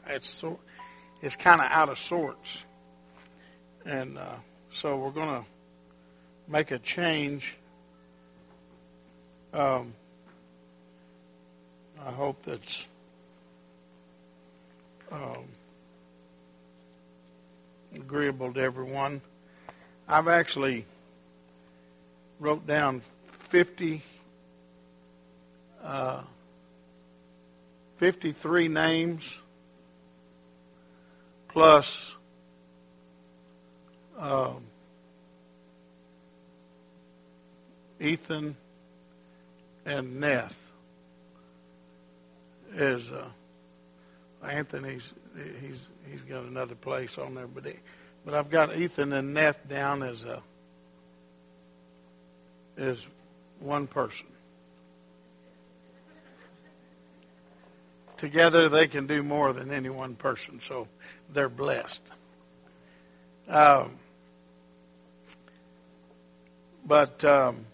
it's kind of out of sorts, and so we're going to make a change. I hope that's agreeable to everyone. I've actually wrote down 53 names plus Ethan and Neth. Is Anthony's he's got another place on there, but I've got Ethan and Neth down as one person. Together they can do more than any one person, so they're blessed. But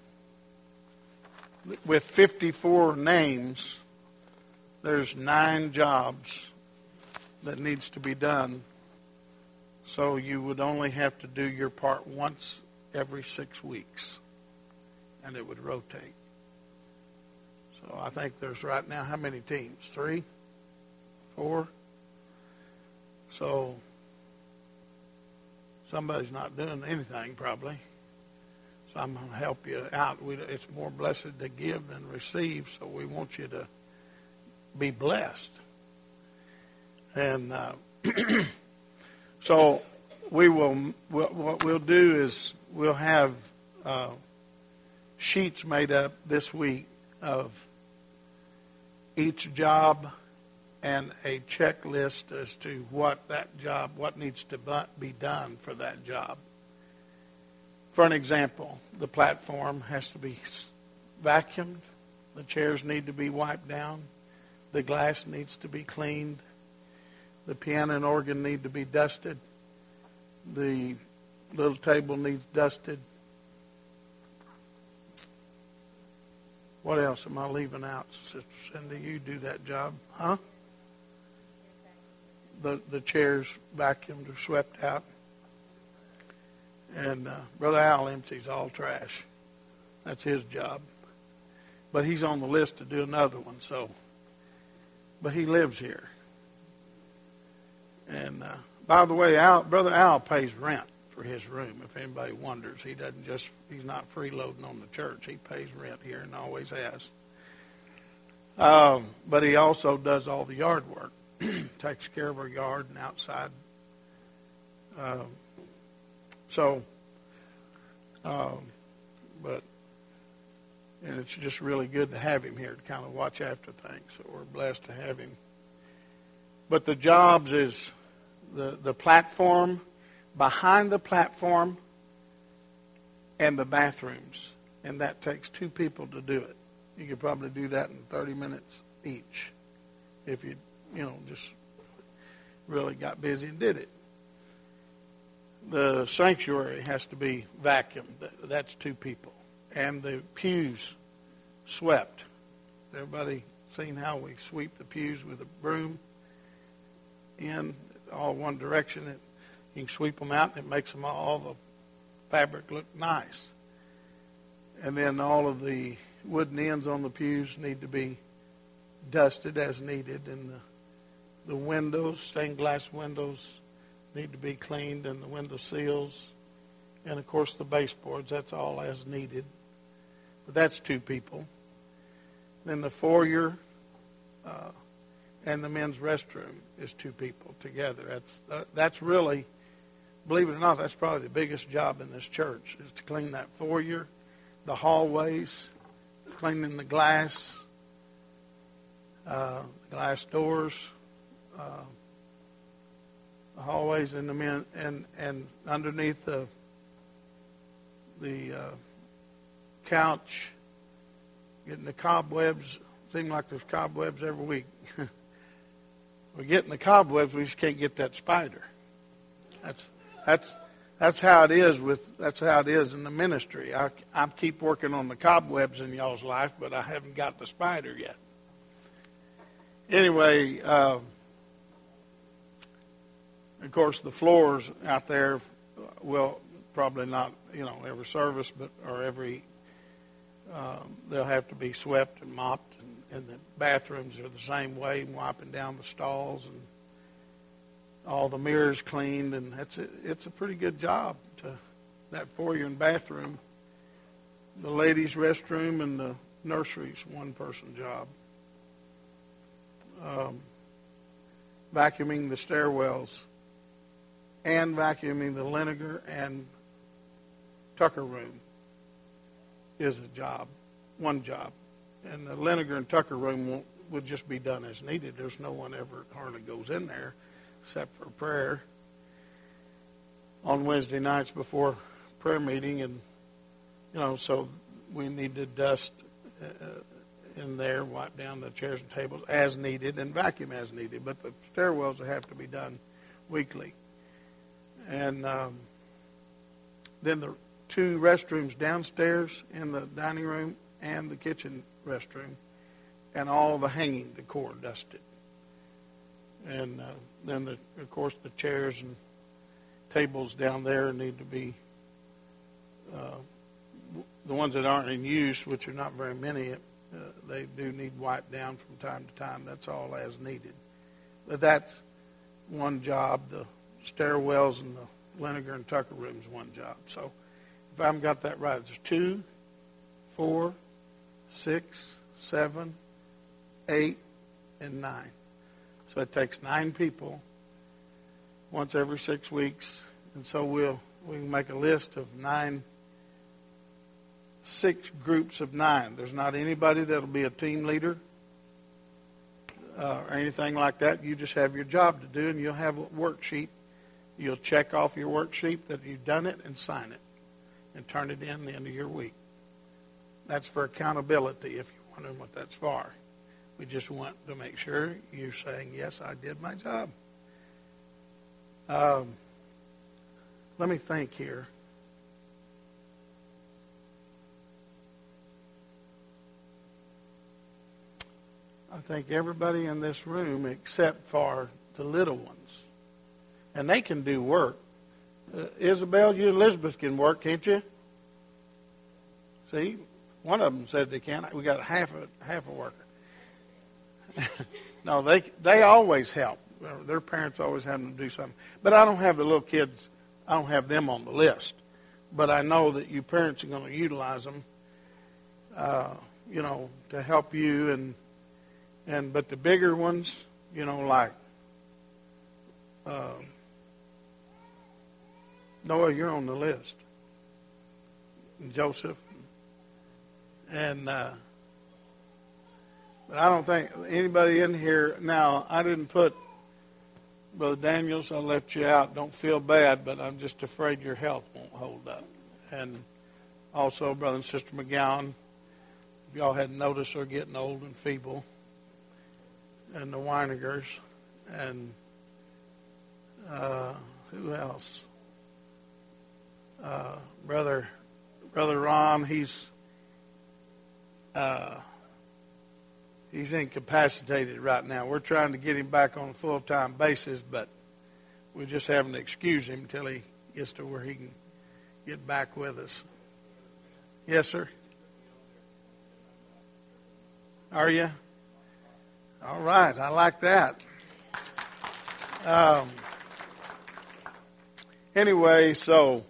with 54 names, there's 9 jobs that needs to be done. So you would only have to do your part once every 6 weeks, and it would rotate. So I think there's right now how many teams? 3? 4? So somebody's not doing anything probably. So I'm going to help you out. It's more blessed to give than receive, so we want you to be blessed. And so what we'll do is we'll have sheets made up this week of each job and a checklist as to what needs to be done for that job. For an example, the platform has to be vacuumed, the chairs need to be wiped down, the glass needs to be cleaned, the piano and organ need to be dusted, the little table needs dusted. What else am I leaving out? Sister Cindy, you do that job, huh? The chairs vacuumed or swept out. And Brother Al empties all trash. That's his job. But he's on the list to do another one. But he lives here. And by the way, Brother Al pays rent for his room. If anybody wonders, he's not freeloading on the church. He pays rent here and always has. But he also does all the yard work. Takes care of our yard and outside. And it's just really good to have him here to kind of watch after things. So we're blessed to have him. But the jobs is the platform, behind the platform, and the bathrooms. And that takes 2 people to do it. You could probably do that in 30 minutes each if you just really got busy and did it. The sanctuary has to be vacuumed. That's 2 people. And the pews swept. Everybody seen how we sweep the pews with a broom in all one direction? You can sweep them out, and it makes them all the fabric look nice. And then all of the wooden ends on the pews need to be dusted as needed, and the windows, stained glass windows, need to be cleaned, and the window sills, and of course the baseboards. That's all as needed. But that's 2 people. Then the foyer and the men's restroom is 2 people together. That's really, believe it or not, that's probably the biggest job in this church, is to clean that foyer, the hallways, cleaning the glass doors, the hallways in the men and underneath the couch, getting the cobwebs. Seems like there's cobwebs every week. We're getting the cobwebs, we just can't get that spider. That's how it is in the ministry. I keep working on the cobwebs in y'all's life, but I haven't got the spider yet. Anyway, Of course, the floors out there will probably not, every service, but or every they'll have to be swept and mopped, and the bathrooms are the same way, wiping down the stalls and all the mirrors cleaned, and it's a pretty good job. That foyer and bathroom, the ladies' restroom, and the nursery's one-person job. Vacuuming the stairwells and vacuuming the Liniger and Tucker room is a job, one job. And the Liniger and Tucker room would just be done as needed. There's no one ever hardly goes in there except for prayer on Wednesday nights before prayer meeting. And, so we need to dust in there, wipe down the chairs and tables as needed, and vacuum as needed. But the stairwells have to be done weekly. And then the 2 restrooms downstairs in the dining room and the kitchen restroom, and all the hanging decor dusted. And then, of course, the chairs and tables down there need to be, the ones that aren't in use, which are not very many, they do need wiped down from time to time. That's all as needed. But that's one job. The stairwells and the Liniger and Tucker rooms, one job. So if I haven't got that right, there's 2, 4, 6, 7, 8, and 9. So it takes 9 people once every 6 weeks. And so we can make a list of 6 groups of 9. There's not anybody that'll be a team leader or anything like that. You just have your job to do, and you'll have a worksheet. You'll check off your worksheet that you've done it and sign it and turn it in the end of your week. That's for accountability, if you're wondering what that's for. We just want to make sure you're saying, yes, I did my job. Let me think here. I think everybody in this room except for the little ones. And they can do work. Isabel, you and Elizabeth can work, can't you? See, one of them said they can't. We got half a worker. No, they always help. Their parents always have them to do something. But I don't have the little kids. I don't have them on the list. But I know that you parents are going to utilize them, to help you. But the bigger ones, like Noah, you're on the list. And Joseph. And but I don't think anybody in here now. I didn't put Brother Daniels. I left you out. Don't feel bad, but I'm just afraid your health won't hold up. And also, Brother and Sister McGowan. If y'all hadn't noticed, they're getting old and feeble. And the Weinigers. And who else? Brother Ron. He's incapacitated right now. We're trying to get him back on a full-time basis, but we're just having to excuse him until he gets to where he can get back with us. Yes, sir? Are you? All right. I like that. Anyway, so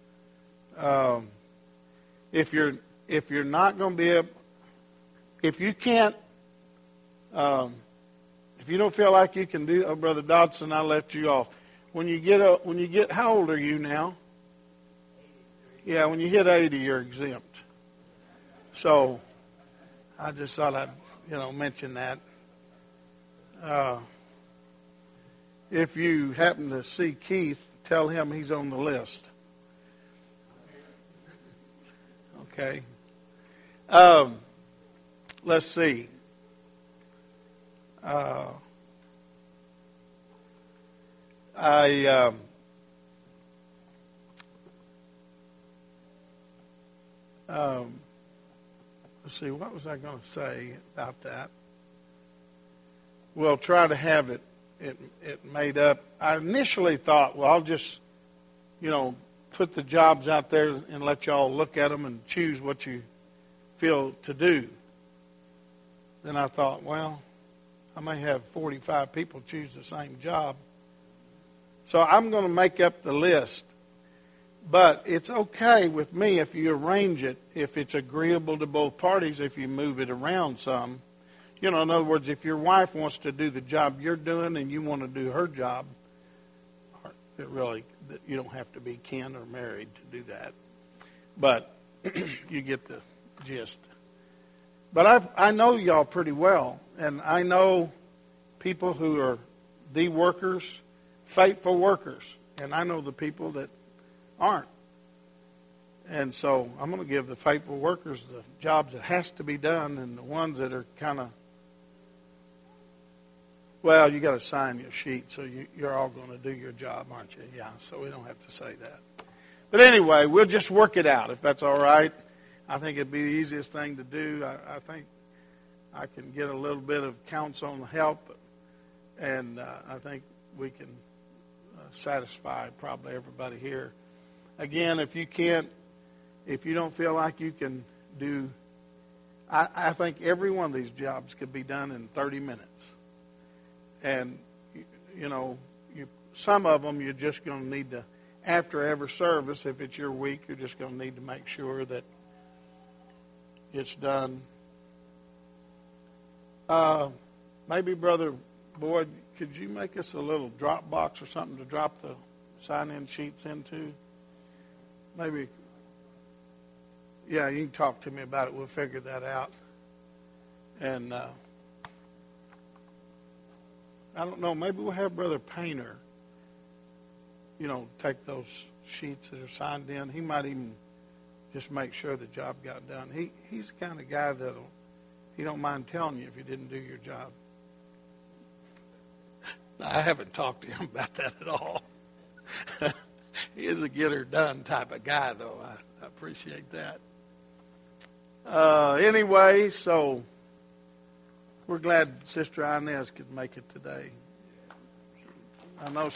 if you're not going to be able, if you can't, if you don't feel like you can do, Brother Dodson, I left you off. When you get, how old are you now? 83. Yeah, when you hit 80, you're exempt. So I just thought I'd, mention that. If you happen to see Keith, tell him he's on the list. Okay. Let's see. Let's see, what was I going to say about that? We'll try to have it it made up. I initially thought, well, I'll just, put the jobs out there and let y'all look at them and choose what you feel to do. Then I thought, well, I may have 45 people choose the same job. So I'm going to make up the list. But it's okay with me if you arrange it, if it's agreeable to both parties, if you move it around some. In other words, if your wife wants to do the job you're doing and you want to do her job, you don't have to be kin or married to do that. But you get the gist. But I know y'all pretty well, and I know people who are the workers, faithful workers, and I know the people that aren't. And so I'm going to give the faithful workers the jobs that has to be done, and the ones that are kind of, well, you got to sign your sheet, so you're all going to do your job, aren't you? Yeah, so we don't have to say that. But anyway, we'll just work it out, if that's all right. I think it'd be the easiest thing to do. I think I can get a little bit of counsel and help, and I think we can satisfy probably everybody here. Again, if you don't feel like you can do, I think every one of these jobs could be done in 30 minutes. And, some of them you're just going to need to, after every service, if it's your week, you're just going to need to make sure that it's done. Maybe, Brother Boyd, could you make us a little drop box or something to drop the sign-in sheets into? Maybe, yeah, you can talk to me about it. We'll figure that out. And I don't know, maybe we'll have Brother Painter, take those sheets that are signed in. He might even just make sure the job got done. He's the kind of guy he don't mind telling you if you didn't do your job. I haven't talked to him about that at all. He is a get her done type of guy, though. I appreciate that. Anyway, so we're glad Sister Inez could make it today. I know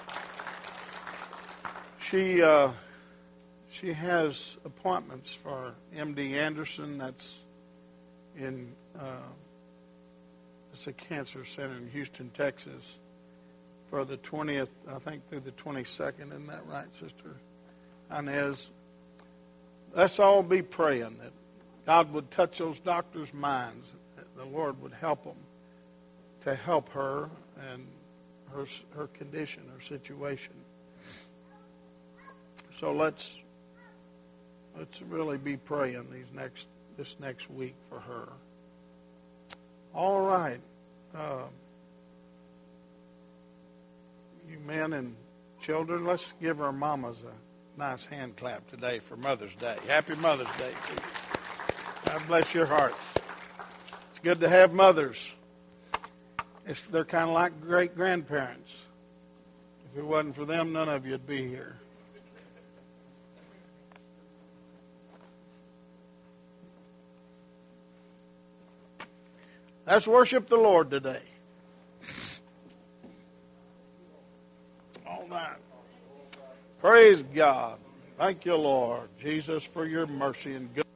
she has appointments for MD Anderson. That's in it's a cancer center in Houston, Texas, for the 20th, I think through the 22nd. Isn't that right, Sister Inez? Let's all be praying that God would touch those doctors' minds, that the Lord would help them to help her and her condition, her situation. So let's really be praying this next week for her. All right. You men and children, let's give our mamas a nice hand clap today for Mother's Day. Happy Mother's Day to you. God bless your hearts. It's good to have mothers. They're kind of like great-grandparents. If it wasn't for them, none of you would be here. Let's worship the Lord today. All right. Praise God. Thank you, Lord Jesus, for your mercy and goodness.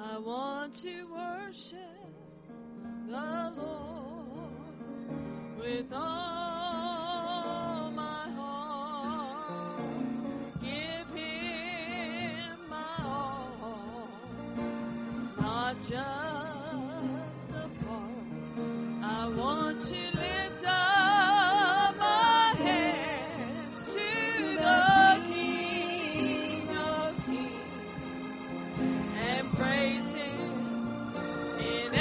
I want to worship the Lord with all my heart. Give Him my all, not just a part. I want to lift up my hands to the King of Kings and praise Him in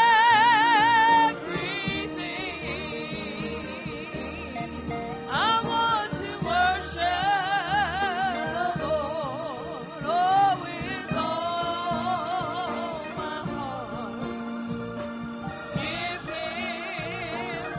everything. I want to worship the Lord, oh, with all my heart. Give Him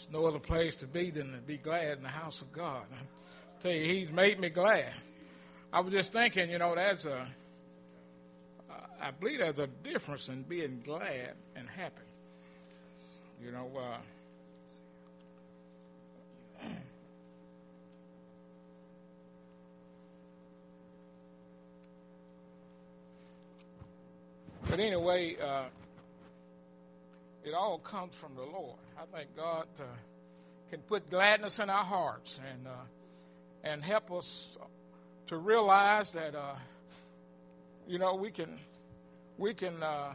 There's no other place to be than to be glad in the house of God. I tell you, He's made me glad. I was just thinking, I believe there's a difference in being glad and happy. But anyway, it all comes from the Lord. I think God can put gladness in our hearts and help us to realize that we can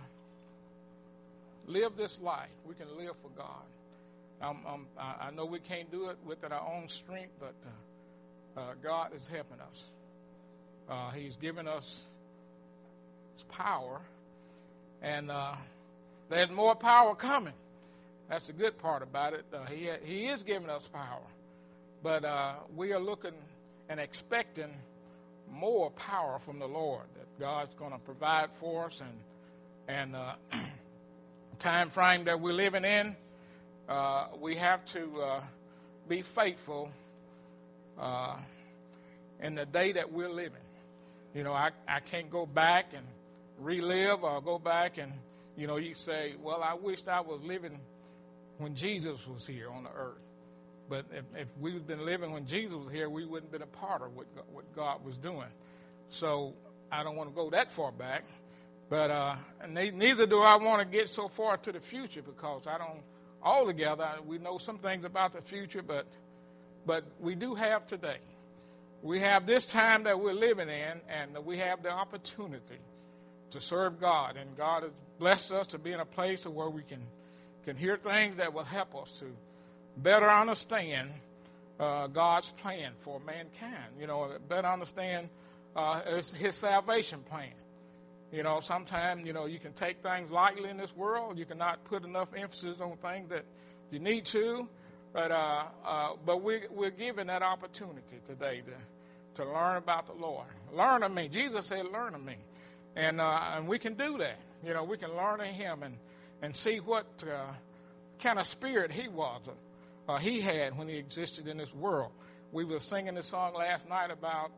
live this life. We can live for God. I know we can't do it within our own strength, but God is helping us. He's given us His power, and there's more power coming. That's the good part about it. He is giving us power, but we are looking and expecting more power from the Lord, that God's going to provide for us, and time frame that we're living in, we have to be faithful in the day that we're living. I can't go back and relive or go back and, you say, well, I wished I was living when Jesus was here on the earth. But if we'd been living when Jesus was here, we wouldn't have been a part of what God was doing. So I don't want to go that far back. But neither do I want to get so far to the future, because I don't altogether. We know some things about the future, but we do have today. We have this time that we're living in, and we have the opportunity to serve God. And God has blessed us to be in a place where we can hear things that will help us to better understand God's plan for mankind. Better understand His salvation plan. Sometimes, you can take things lightly in this world. You cannot put enough emphasis on things that you need to. But we're given that opportunity today to learn about the Lord. Learn of me. Jesus said, learn of me. And we can do that. We can learn of Him and see what kind of spirit He was. He had when He existed in this world. We were singing this song last night about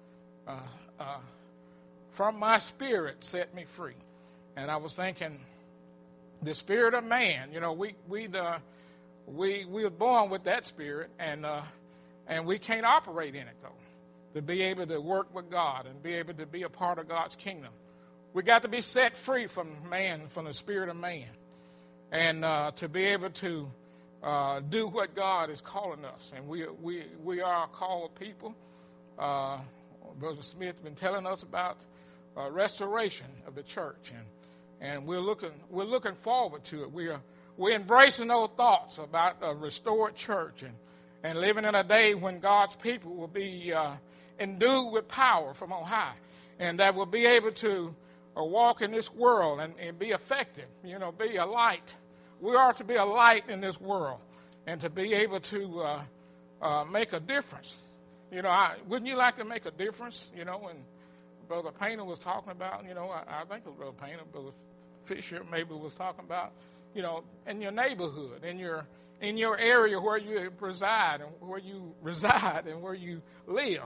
from my spirit set me free. And I was thinking, the spirit of man, we were born with that spirit, and we can't operate in it, though, to be able to work with God and be able to be a part of God's kingdom. We got to be set free from the spirit of man, and to be able to do what God is calling us. And we are a called people. Brother Smith has been telling us about restoration of the church, and we're looking forward to it. We're embracing those thoughts about a restored church and living in a day when God's people will be endued with power from on high, and that will be able to walk in this world and be effective, be a light. We are to be a light in this world and to be able to make a difference. Wouldn't you like to make a difference? When Brother Painter was talking about, I think it was Brother Painter, Brother Fisher maybe was talking about, in your neighborhood, in your area where you reside and where you live.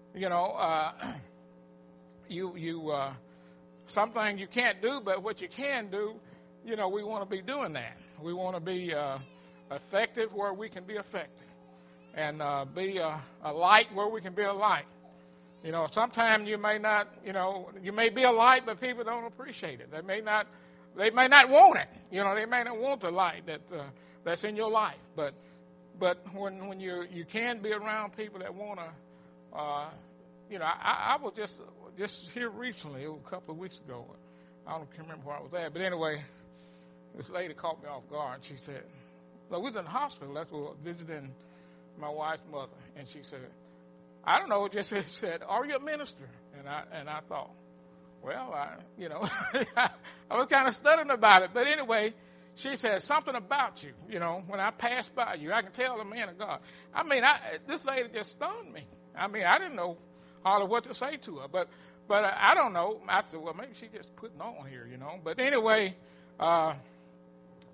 Something you can't do, but what you can do, we want to be doing that. We want to be effective where we can be effective, and be a light where we can be a light. Sometimes you may not, you may be a light, but people don't appreciate it. They may not want it. They may not want the light that's in your life. But when you can be around people that want to, I was just here recently, a couple of weeks ago. I don't remember where I was at, but anyway, this lady caught me off guard. She said, "Well, we was in the hospital. That's where visiting my wife's mother," and she said, "I don't know." Just said, "Are you a minister?" And I thought, well, I was kind of stuttering about it. But anyway, she said something about you. When I pass by you, I can tell the man of God. This lady just stunned me. I didn't know hardly what to say to her. But I don't know. I said, well, maybe she just putting on here, But anyway,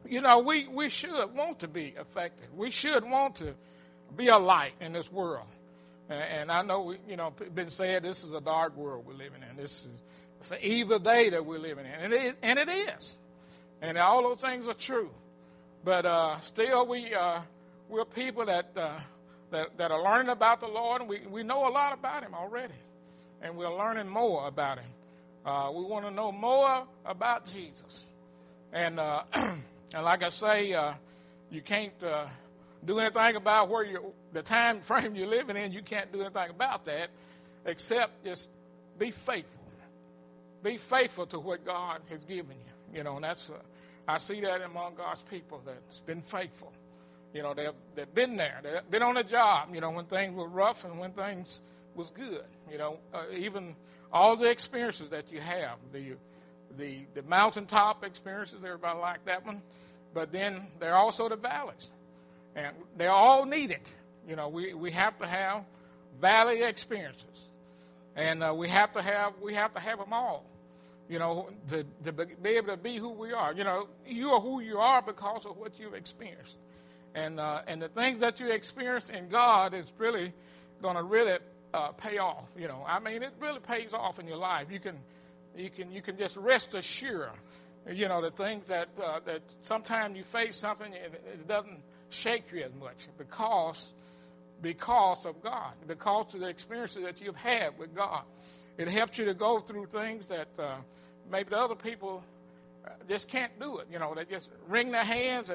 we should want to be effective. We should want to be a light in this world. And I know, been said this is a dark world we're living in. It's an evil day that we're living in. And it is. And all those things are true. But still, we're people that are learning about the Lord. And we know a lot about Him already. And we're learning more about Him. We want to know more about Jesus. And like I say, you can't do anything about the time frame you're living in. You can't do anything about that except just be faithful. Be faithful to what God has given you. And that's I see that among God's people that's been faithful. They've been there. They've been on the job, when things were rough and when things was good. Even all the experiences that you have, the mountaintop experiences, everybody like that one. But then there are also the valleys. And they're all needed. We have to have valley experiences. And we have to have them all. To be able to be who we are. You are who you are because of what you've experienced. And the things that you experience in God is really going to pay off. It really pays off in your life. You can just rest assured. The things that sometimes you face something and it doesn't shake you as much because of God, because of the experiences that you've had with God. It helps you to go through things that maybe the other people just can't do it. They just wring their hands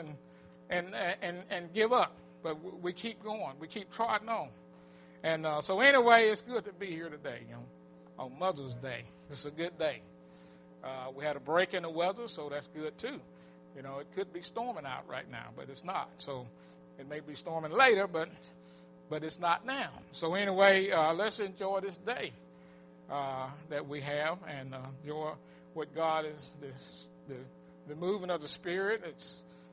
and give up. But we keep going. We keep trotting on. And so anyway, it's good to be here today, on Mother's Day. It's a good day. We had a break in the weather, so that's good too. It could be storming out right now, but it's not. So it may be storming later, but it's not now. So anyway, let's enjoy this day that we have and enjoy what God is, the moving of the Spirit. It's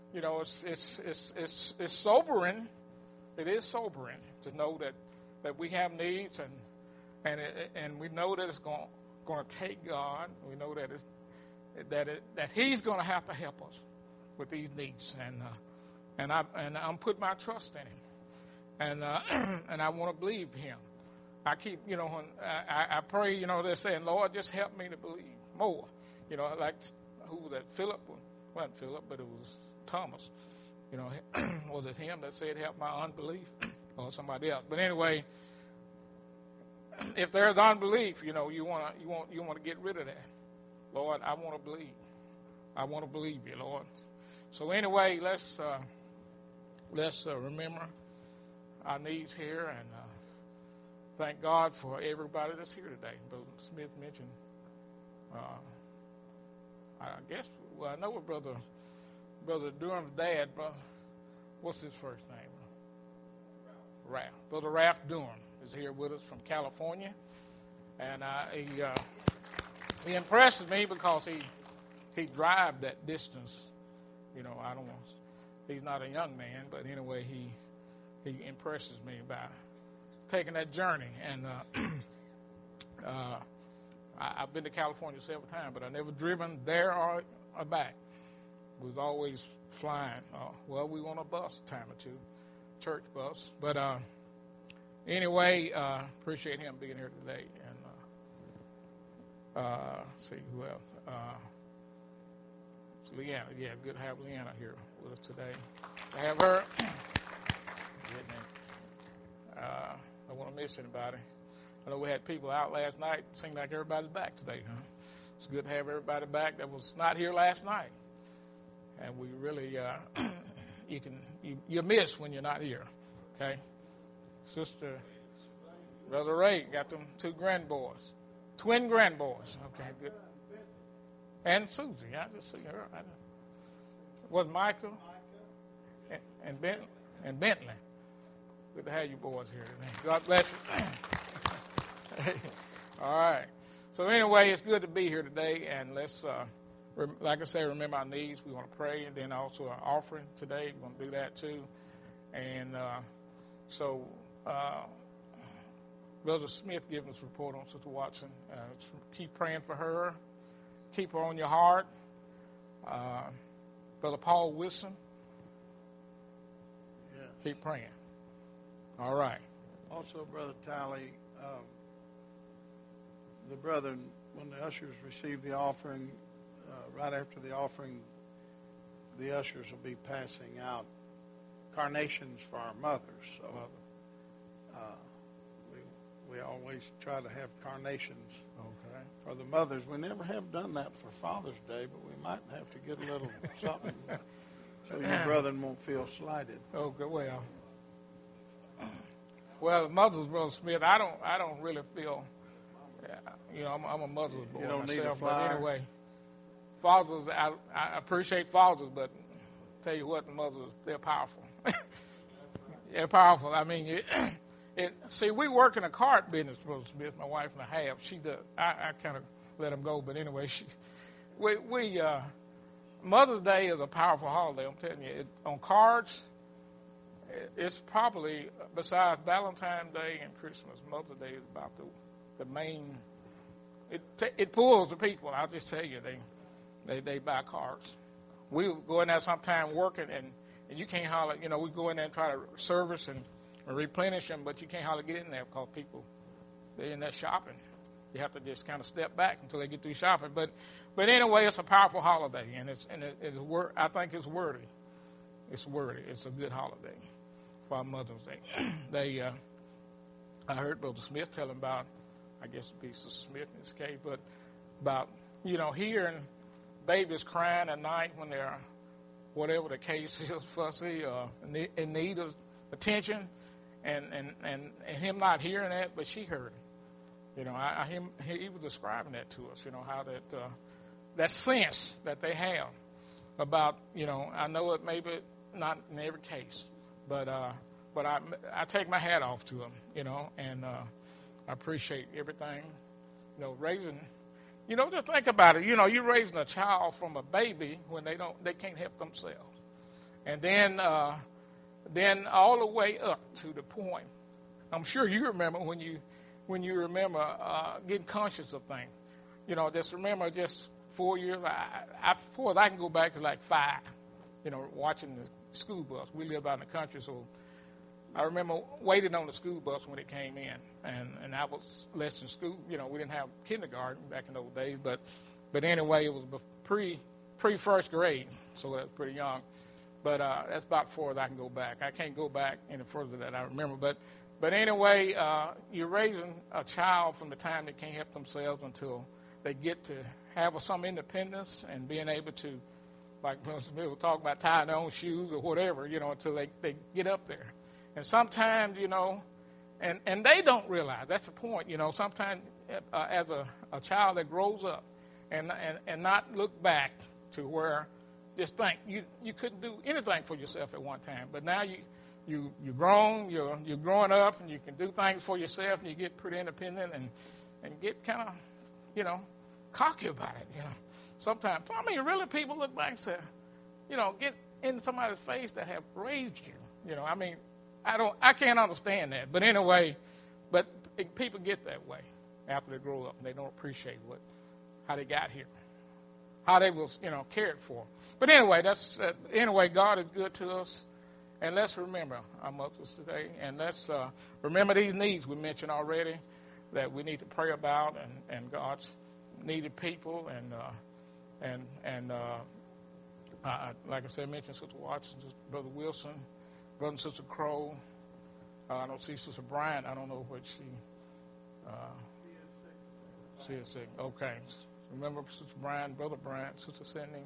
sobering. It is sobering to know that we have needs and we know that it's going to take God. We know that He's going to have to help us with these needs, and I'm putting my trust in Him, and I want to believe Him. I keep, when I pray, they're saying, Lord, just help me to believe more. Like who was that? Philip? Wasn't Philip, but it was Thomas. Was it him that said, help my unbelief, or somebody else? But anyway, if there's unbelief, you want to get rid of that. Lord, I want to believe. I want to believe you, Lord. So anyway, let's remember our needs here and thank God for everybody that's here today. Brother Smith mentioned, I know what Brother Durham's dad, what's his first name? Ralph. Brother Ralph Durham is here with us from California, and he impresses me because he drives that distance. He's not a young man, but anyway, he impresses me by taking that journey. And I've been to California several times, but I've never driven there or back. We was always flying. We want a bus a time or two, church bus. But anyway, appreciate him being here today. And let's see who else. Leanna. Yeah, good to have Leanna here with us today. To have her. I want to miss anybody. I know we had people out last night. Seemed like everybody's back today, huh? It's good to have everybody back that was not here last night. And we really, you miss when you're not here, okay? Sister, Brother Ray got them two grandboys, twin grandboys. Okay, good. And Susie, I just see her. Was Michael and Bentley. Good to have you boys here today. God bless you. All right. So anyway, it's good to be here today, and let's, like I say, remember our needs. We want to pray, and then also our offering today. We're going to do that too. And so Brother Smith giving us a report on Sister Watson. Keep praying for her. Keep her on your heart. Brother Paul Wilson. Yeah. Keep praying. All right. Also, Brother Talley, the brethren, when the ushers receive the offering, right after the offering, the ushers will be passing out carnations for our mothers. So we always try to have carnations for the mothers. We never have done that for Father's Day, but we might have to get a little something so your brethren won't feel slighted. Oh, good. Well, Mother's Brother Smith, I don't really feel, I'm a mother's boy You don't myself. need a But flyer. anyway, fathers, I appreciate fathers, but tell you what, the mothers, they're powerful. They're powerful. I mean, see, we work in a cart business, Brother Smith, my wife and I have. She does. I kind of let them go, but anyway, Mother's Day is a powerful holiday. I'm telling you, on cards, it's probably, besides Valentine's Day and Christmas, Mother's Day is about the main. It pulls the people. I'll just tell you, they buy cards. We go in there sometime working, and you can't hardly, we go in there and try to service and replenish them, but you can't hardly get in there because people, they're in there shopping. You have to just kind of step back until they get through shopping. But anyway, it's a powerful holiday, and I think it's worthy. It's worthy. It's a good holiday for our Mother's Day. I heard Brother Smith tell him about, I guess it'd be Sister Smith in this case, but about, hearing babies crying at night when they're, whatever the case is, fussy or in need of attention, and him not hearing that, but she heard it. He was describing that to us, how that sense that they have about, I know it maybe not in every case, but I take my hat off to them, and I appreciate everything, raising. Just think about it. You're raising a child from a baby when they can't help themselves, and then all the way up to the point. I'm sure you remember when you remember getting conscious of things. Just remember, just 4 years. Far as I can go back to like 5. Watching the school bus. We lived out in the country, so I remember waiting on the school bus when it came in, and I was less in school. We didn't have kindergarten back in those days, but anyway, it was pre first grade, so that's pretty young. But that's about far as I can go back. I can't go back any further than I remember. But anyway, you're raising a child from the time they can't help themselves until they get to have some independence and being able to, like most people talk about, tying their own shoes or whatever, until they get up there. And sometimes, and they don't realize, that's the point, sometimes as a child that grows up and not look back to where, just think, you couldn't do anything for yourself at one time, but now you're grown, you're growing up, and you can do things for yourself, and you get pretty independent and get kind of, cocky about it, Sometimes, really people look back and say, get in somebody's face that have raised you, I can't understand that. But anyway, people get that way after they grow up, and they don't appreciate how they got here, how they was, cared for. But anyway, God is good to us. And let's remember our mothers today, and let's remember these needs we mentioned already that we need to pray about, and God's needed people, and like I said, I mentioned Sister Watson, Brother Wilson, Brother and Sister Crow. I don't see Sister Bryant. I don't know what she is sick. Okay, remember Sister Bryant, Brother Bryant, Sister Cindy.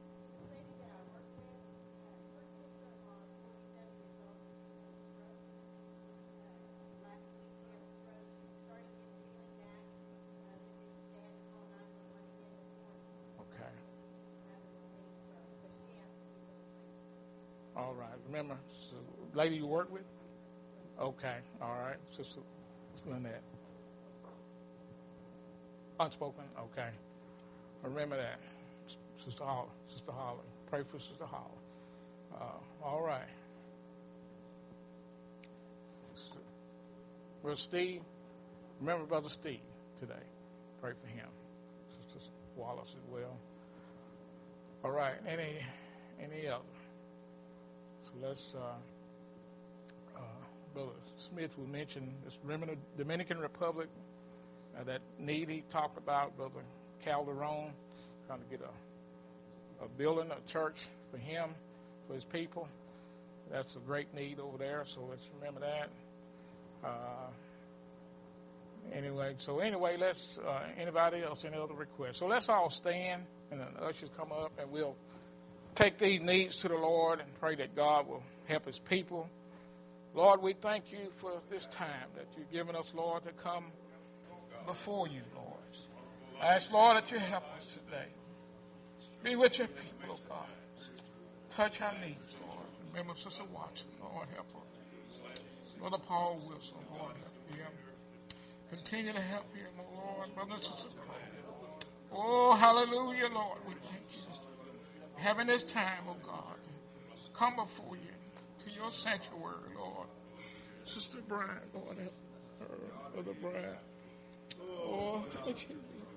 All right. Remember, the lady you work with? Okay. All right. Sister Lynette. Unspoken? Okay. Remember that. Sister Holly. Pray for Sister Holly. All right. Brother Steve. Remember Brother Steve today. Pray for him. Sister Wallace as well. All right. any other. So let's, Brother Smith will mention this Dominican Republic, that need he talked about, Brother Calderon, trying to get a building, a church for him, for his people. That's a great need over there, so let's remember that. Anyway, let's, anybody else, any other requests? So let's all stand, and then the ushers come up, and we'll take these needs to the Lord and pray that God will help his people. Lord, we thank you for this time that you've given us, Lord, to come before you, Lord. I ask, Lord, that you help us today. Be with your people, oh God. Touch our needs, Lord. Remember Sister Watson, Lord, help her. Brother Paul Wilson, Lord, help him. Continue to help him, oh Lord. Brother and Sister Paul. Oh, hallelujah, Lord. We thank you. Having this time, oh God, come before you to your sanctuary, Lord. Sister Brian, Lord, help her. Brother Brian. Oh, thank you.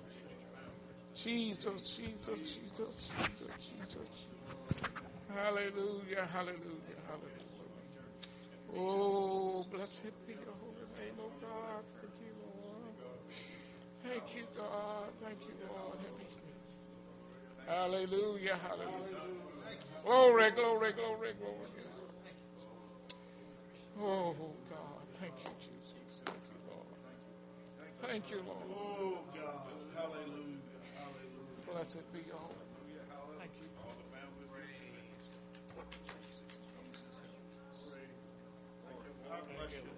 Jesus, Jesus, Jesus, Jesus, Jesus. Hallelujah, hallelujah, hallelujah. Oh, blessed be your holy name, oh God. Thank you, Lord. Thank you, God. Thank you, Lord. Hallelujah, hallelujah. Glory, glory, glory, glory. Oh, God. Thank you, Jesus. Thank you, Lord. Thank you, Lord. Oh, God. Hallelujah. Hallelujah. Blessed be your holy name. Thank you. God bless you.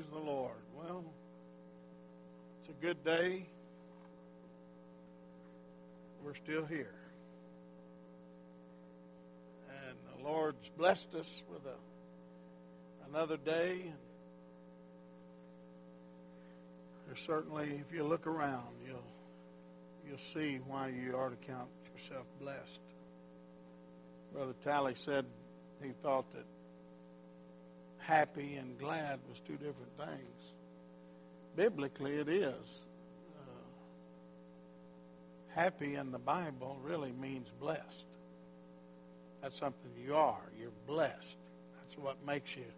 the Lord. Well, it's a good day. We're still here. And the Lord's blessed us with another day. And there's certainly, if you look around, you'll see why you ought to count yourself blessed. Brother Talley said he thought that happy and glad was two different things. Biblically, it is. Happy in the Bible really means blessed. That's something you are. You're blessed. That's what makes you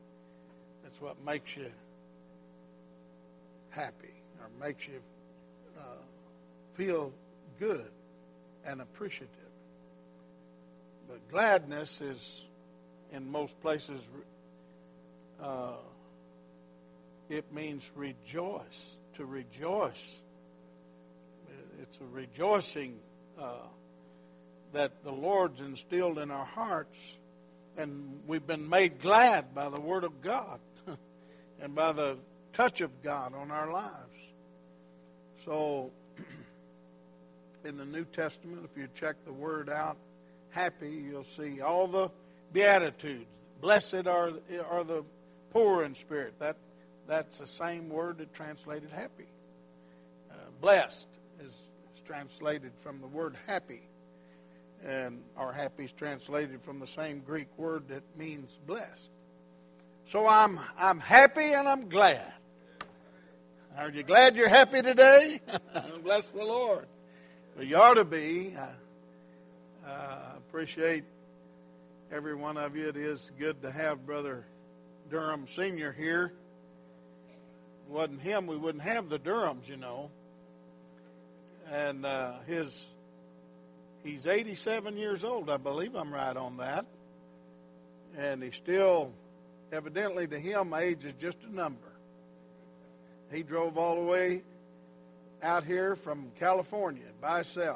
happy, or makes you feel good and appreciative. But gladness is, in most places, it means rejoice, to rejoice. It's a rejoicing that the Lord's instilled in our hearts, and we've been made glad by the Word of God and by the touch of God on our lives. So, in the New Testament, if you check the word out, happy, you'll see all the Beatitudes. Blessed are the poor in spirit. That's the same word that translated happy. Blessed is translated from the word happy. And our happy is translated from the same Greek word that means blessed. So I'm happy and I'm glad. Are you glad you're happy today? Bless the Lord. Well, you ought to be. I appreciate every one of you. It is good to have Brother Durham Sr. here. If it wasn't him, we wouldn't have the Durhams, you know. And he's 87 years old, I believe I'm right on that. And he's still, evidently to him, age is just a number. He drove all the way out here from California by himself.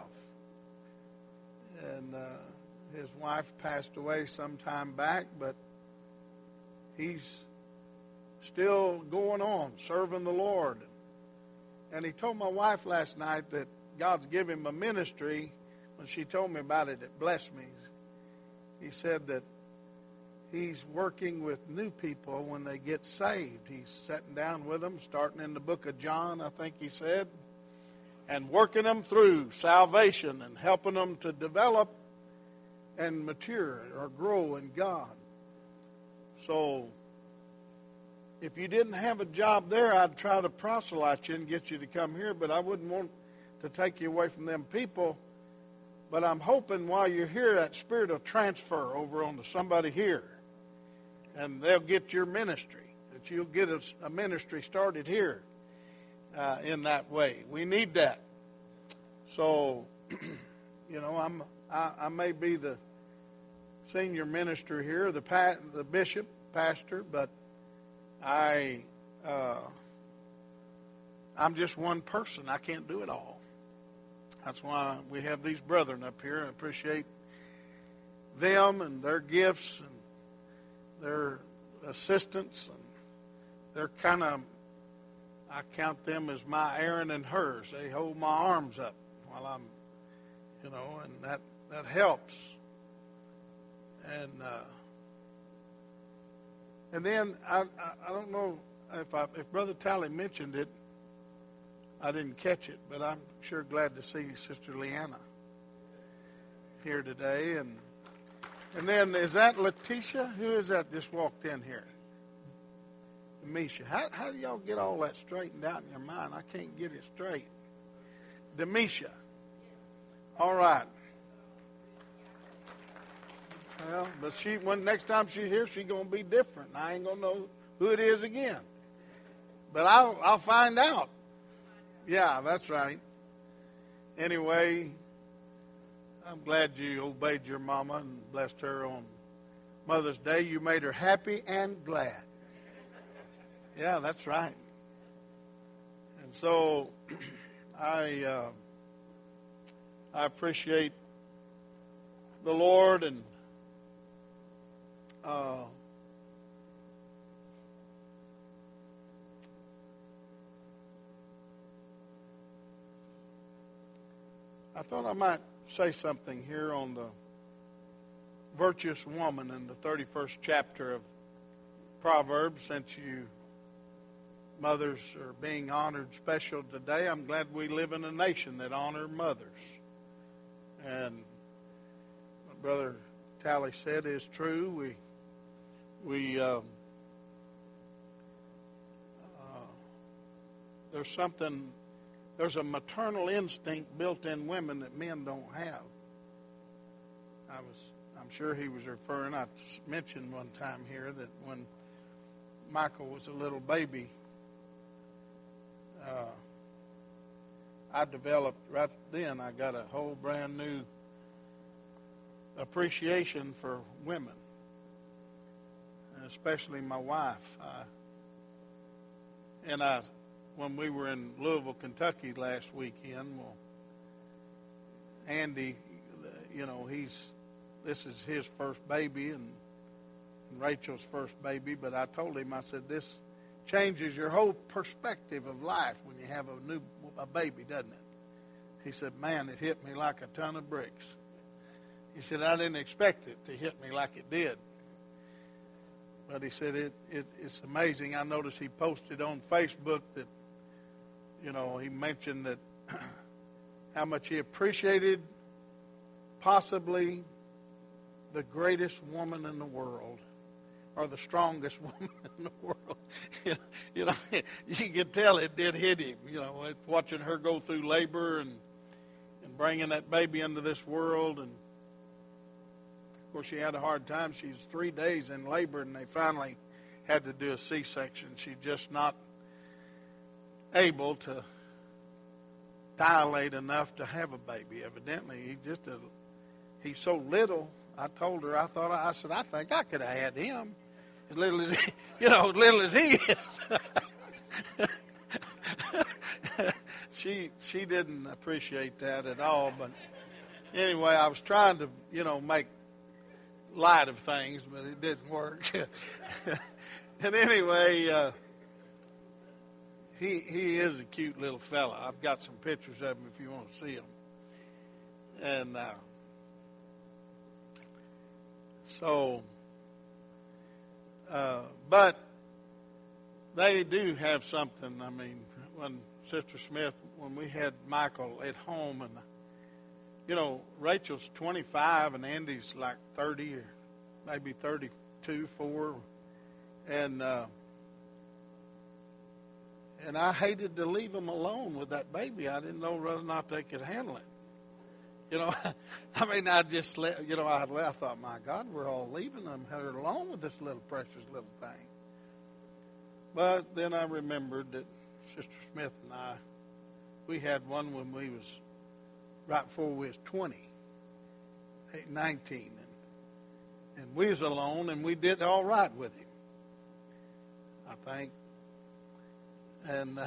And his wife passed away some time back, but he's still going on, serving the Lord. And he told my wife last night that God's given him a ministry. When she told me about it, it blessed me. He said that he's working with new people when they get saved. He's sitting down with them, starting in the book of John, I think he said, and working them through salvation and helping them to develop and mature or grow in God. So, if you didn't have a job there, I'd try to proselyte you and get you to come here, but I wouldn't want to take you away from them people. But I'm hoping while you're here, that spirit will transfer over onto somebody here. And they'll get your ministry, that you'll get a ministry started here in that way. We need that. So, you know, I may be the senior minister here, the bishop, pastor, but I'm just one person. I can't do it all. That's why we have these brethren up here. I appreciate them and their gifts and their assistance. And they're kind of, I count them as my Aaron and hers. They hold my arms up while I'm, you know, and that helps. And then I don't know if Brother Talley mentioned it. I didn't catch it, but I'm sure glad to see Sister Leanna here today. And then, is that Letitia? Who is that just walked in here? Demisha. How do y'all get all that straightened out in your mind? I can't get it straight. Demisha. All right. Well, but next time she's here, she's going to be different. I ain't going to know who it is again. But I'll find out. Yeah, that's right. Anyway, I'm glad you obeyed your mama and blessed her on Mother's Day. You made her happy and glad. Yeah, that's right. And so I appreciate the Lord, and I thought I might say something here on the virtuous woman in the 31st chapter of Proverbs. Since you mothers are being honored special today, I'm glad we live in a nation that honor mothers. And what Brother Tally said is true. There's a maternal instinct built in women that men don't have. I'm sure he was referring, I mentioned one time here that when Michael was a little baby, I developed right then, I got a whole brand new appreciation for women, especially my wife. When we were in Louisville, Kentucky last weekend, Andy, this is his first baby and Rachel's first baby, but I told him, I said, this changes your whole perspective of life when you have a baby, doesn't it? He said, man, it hit me like a ton of bricks. He said, I didn't expect it to hit me like it did. But he said, it's amazing. I noticed he posted on Facebook that, he mentioned that how much he appreciated possibly the greatest woman in the world, or the strongest woman in the world. You could tell it did hit him, watching her go through labor and bringing that baby into this world. And, of course, she had a hard time. She was 3 days in labor, and they finally had to do a C-section. She's just not able to dilate enough to have a baby, evidently. He's so little. I told her, I said, I think I could have had him. As little as he is. She didn't appreciate that at all. But anyway, I was trying to, make light of things, but it didn't work. And anyway, he is a cute little fella. I've got some pictures of him if you want to see them. And but they do have something. I mean, when Sister Smith, when we had Michael at home, and Rachel's 25 and Andy's like 30 or maybe 32, 4, and I hated to leave them alone with that baby. I didn't know whether or not they could handle it. I just let, I thought, my God, we're all leaving them her alone with this little precious little thing. But then I remembered that Sister Smith and I, we had one when we was, right before we was 20, 19, and we was alone, and we did all right with him, I think. And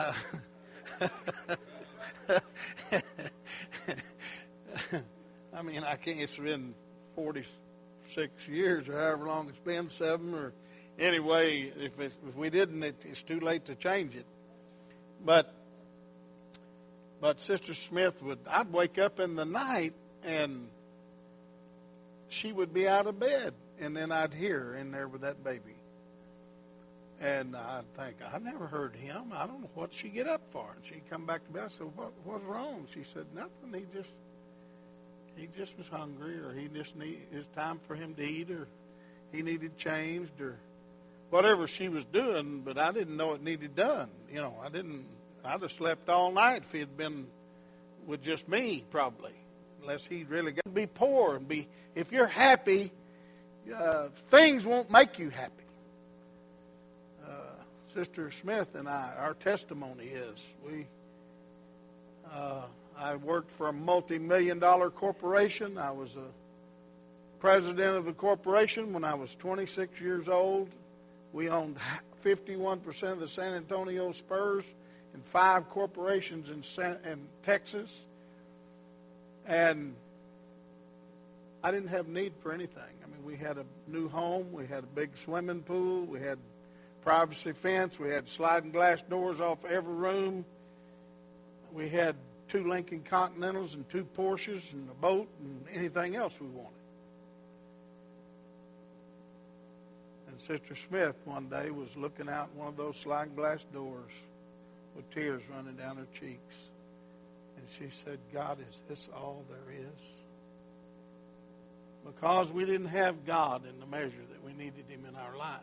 I can't, it's been 46 years or however long it's been, 7 or anyway, if we didn't, it's too late to change it. But Sister Smith I'd wake up in the night and she would be out of bed, and then I'd hear her in there with that baby. And I'd think, I never heard him. I don't know what she'd get up for. And she'd come back to bed. I said, what's wrong? She said, nothing. He just was hungry, or it's time for him to eat, or he needed changed, or whatever she was doing, but I didn't know it needed done. I'd have slept all night if he had been with just me, probably, unless he really got to be poor and if you're happy, things won't make you happy. Sister Smith and our testimony is I worked for a multi-million-dollar corporation. I was a president of the corporation when I was 26 years old. We owned 51% of the San Antonio Spurs and 5 corporations in Texas. And I didn't have need for anything. We had a new home. We had a big swimming pool. We had privacy fence. We had sliding glass doors off every room. We had 2 Lincoln Continentals and 2 Porsches and a boat and anything else we wanted. And Sister Smith one day was looking out one of those sliding glass doors with tears running down her cheeks. And she said, God, is this all there is? Because we didn't have God in the measure that we needed Him in our life.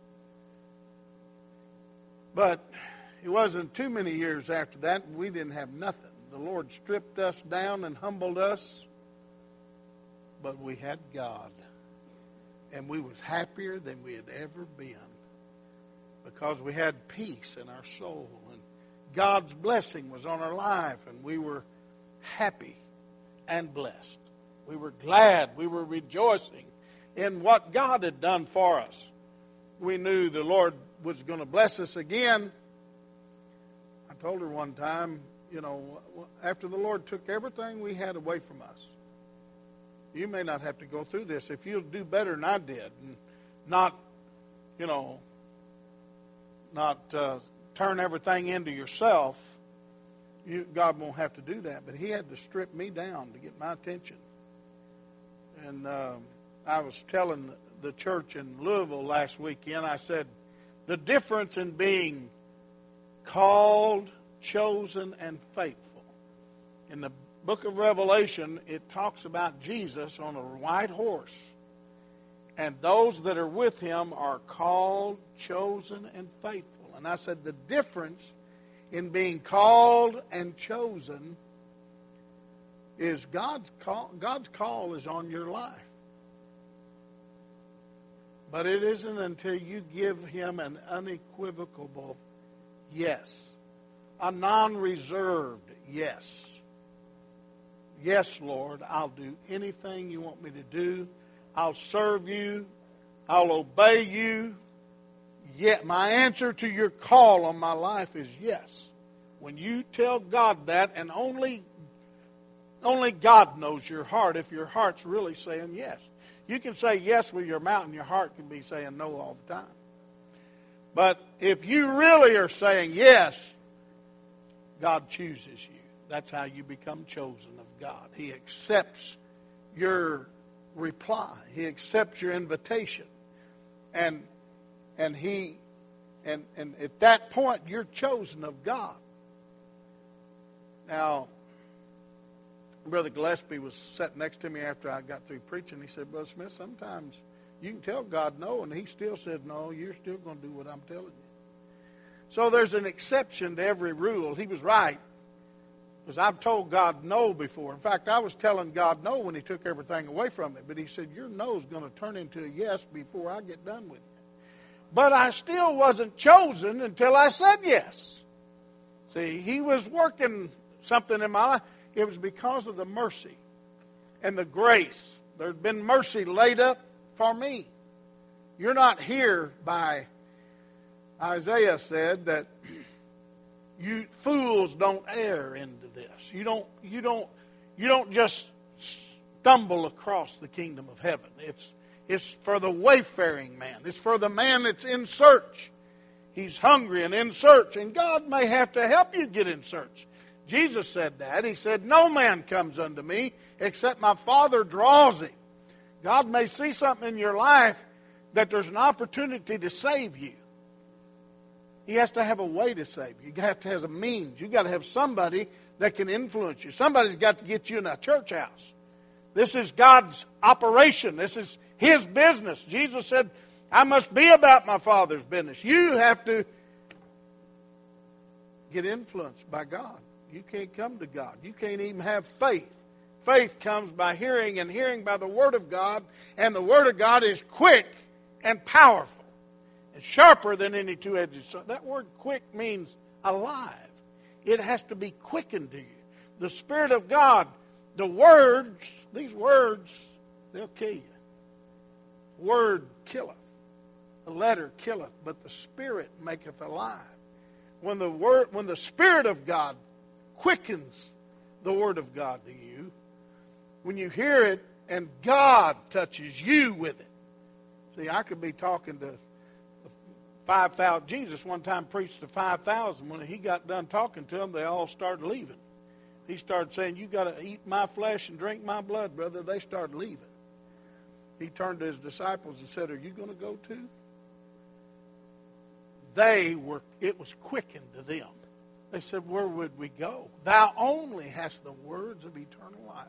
But it wasn't too many years after that, we didn't have nothing. The Lord stripped us down and humbled us, but we had God. And we was happier than we had ever been because we had peace in our soul. And God's blessing was on our life, and we were happy and blessed. We were glad. We were rejoicing in what God had done for us. We knew the Lord was going to bless us again. I told her one time, after the Lord took everything we had away from us, you may not have to go through this if you'll do better than I did and not turn everything into yourself. God won't have to do that. But He had to strip me down to get my attention. And I was telling the church in Louisville last weekend, I said, the difference in being called, chosen, and faithful. In the book of Revelation, it talks about Jesus on a white horse. And those that are with Him are called, chosen, and faithful. And I said the difference in being called and chosen is God's call is on your life. But it isn't until you give Him an unequivocal yes. A non-reserved yes. Yes, Lord, I'll do anything you want me to do. I'll serve you. I'll obey you. Yet my answer to your call on my life is yes. When you tell God that, and only God knows your heart, if your heart's really saying yes. You can say yes with your mouth, and your heart can be saying no all the time. But if you really are saying yes, God chooses you. That's how you become chosen of God. He accepts your reply. He accepts your invitation. And at that point, you're chosen of God. Now, Brother Gillespie was sitting next to me after I got through preaching. He said, Brother Smith, sometimes you can tell God no, and He still said no. You're still going to do what I'm telling you. So there's an exception to every rule. He was right, because I've told God no before. In fact, I was telling God no when He took everything away from me. But He said, your no is going to turn into a yes before I get done with you. But I still wasn't chosen until I said yes. See, He was working something in my life. It was because of the mercy and the grace. There's been mercy laid up for me. You're not here by, Isaiah said that you fools don't err into this. You don't just stumble across the kingdom of heaven. It's for the wayfaring man. It's for the man that's in search. He's hungry and in search, and God may have to help you get in search. Jesus said that. He said, no man comes unto me except my Father draws him. God may see something in your life that there's an opportunity to save you. He has to have a way to save you. You have to have a means. You've got to have somebody that can influence you. Somebody's got to get you in a church house. This is God's operation. This is His business. Jesus said, I must be about my Father's business. You have to get influenced by God. You can't come to God. You can't even have faith. Faith comes by hearing, and hearing by the Word of God. And the Word of God is quick and powerful. It's sharper than any two-edged sword. That word quick means alive. It has to be quickened to you. The Spirit of God, the words, these words, they'll kill you. Word killeth. The letter killeth, but the Spirit maketh alive. When the Spirit of God quickens the Word of God to you, when you hear it and God touches you with it. See, I could be talking to 5,000. Jesus one time preached to 5,000. When He got done talking to them, they all started leaving. he started saying, you got to eat my flesh and drink my blood, brother, they started leaving. He turned to his disciples and said, are you going to go too? It was quickened to them. They said, where would we go? Thou only hast the words of eternal life.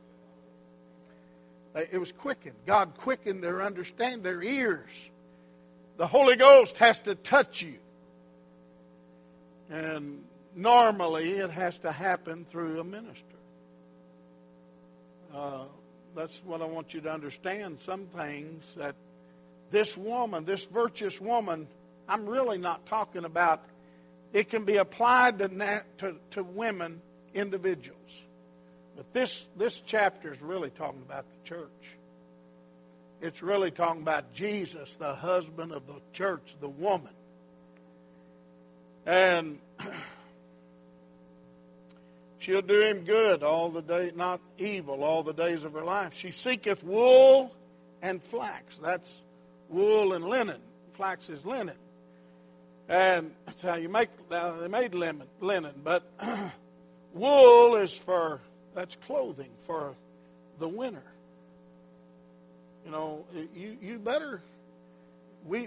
It was quickened. God quickened their understanding, their ears. The Holy Ghost has to touch you. And normally it has to happen through a minister. That's what I want you to understand. Some things that this woman, this virtuous woman, I'm really not talking about, it can be applied to women, individuals. But this chapter is really talking about the church. It's really talking about Jesus, the husband of the church, the woman. And she'll do him good all the day, not evil, all the days of her life. She seeketh wool and flax. That's wool and linen. Flax is linen. And that's how you make, they made linen. But wool is that's clothing for the winter. You know, you better, I'm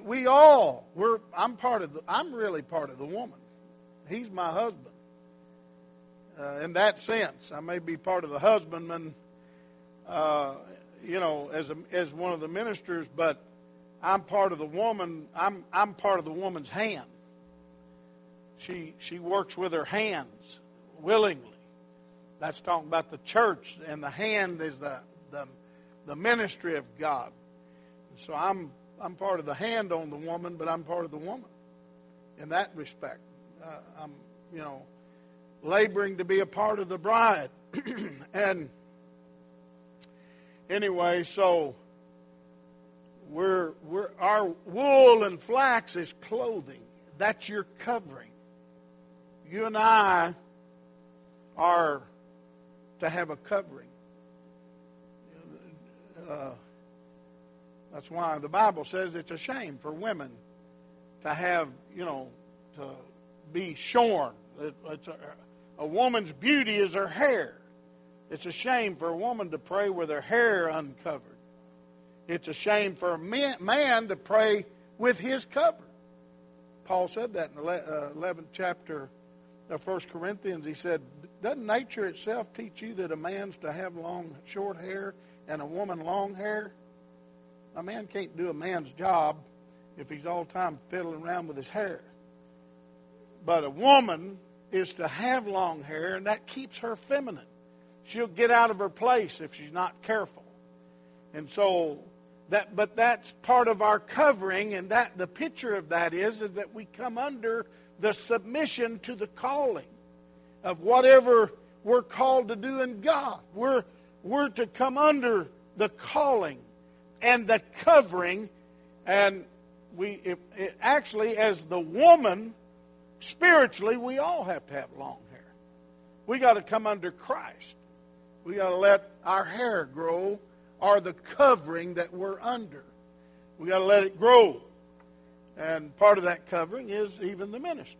really part of the woman. He's my husband. In that sense, I may be part of the husbandman, as one of the ministers, but I'm part of the woman. I'm part of the woman's hand. She works with her hands willingly. That's talking about the church, and the hand is the ministry of God. So I'm part of the hand on the woman, but I'm part of the woman in that respect. I'm laboring to be a part of the bride. And anyway, so our wool and flax is clothing. That's your covering. You and I are to have a covering. That's why the Bible says it's a shame for women to have, to be shorn. A woman's beauty is her hair. It's a shame for a woman to pray with her hair uncovered. It's a shame for a man to pray with his covered. Paul said that in the 11th chapter of 1 Corinthians. He said, doesn't nature itself teach you that a man's to have short hair and a woman long hair? A man can't do a man's job if he's all the time fiddling around with his hair. But a woman is to have long hair, and that keeps her feminine. She'll get out of her place if she's not careful. And so, but that's part of our covering, and that the picture of that is that we come under the submission to the calling of whatever we're called to do in God. We're to come under the calling and the covering, and actually, as the woman, spiritually, we all have to have long hair. We got to come under Christ. We got to let our hair grow, or the covering that we're under. We got to let it grow. And part of that covering is even the ministry.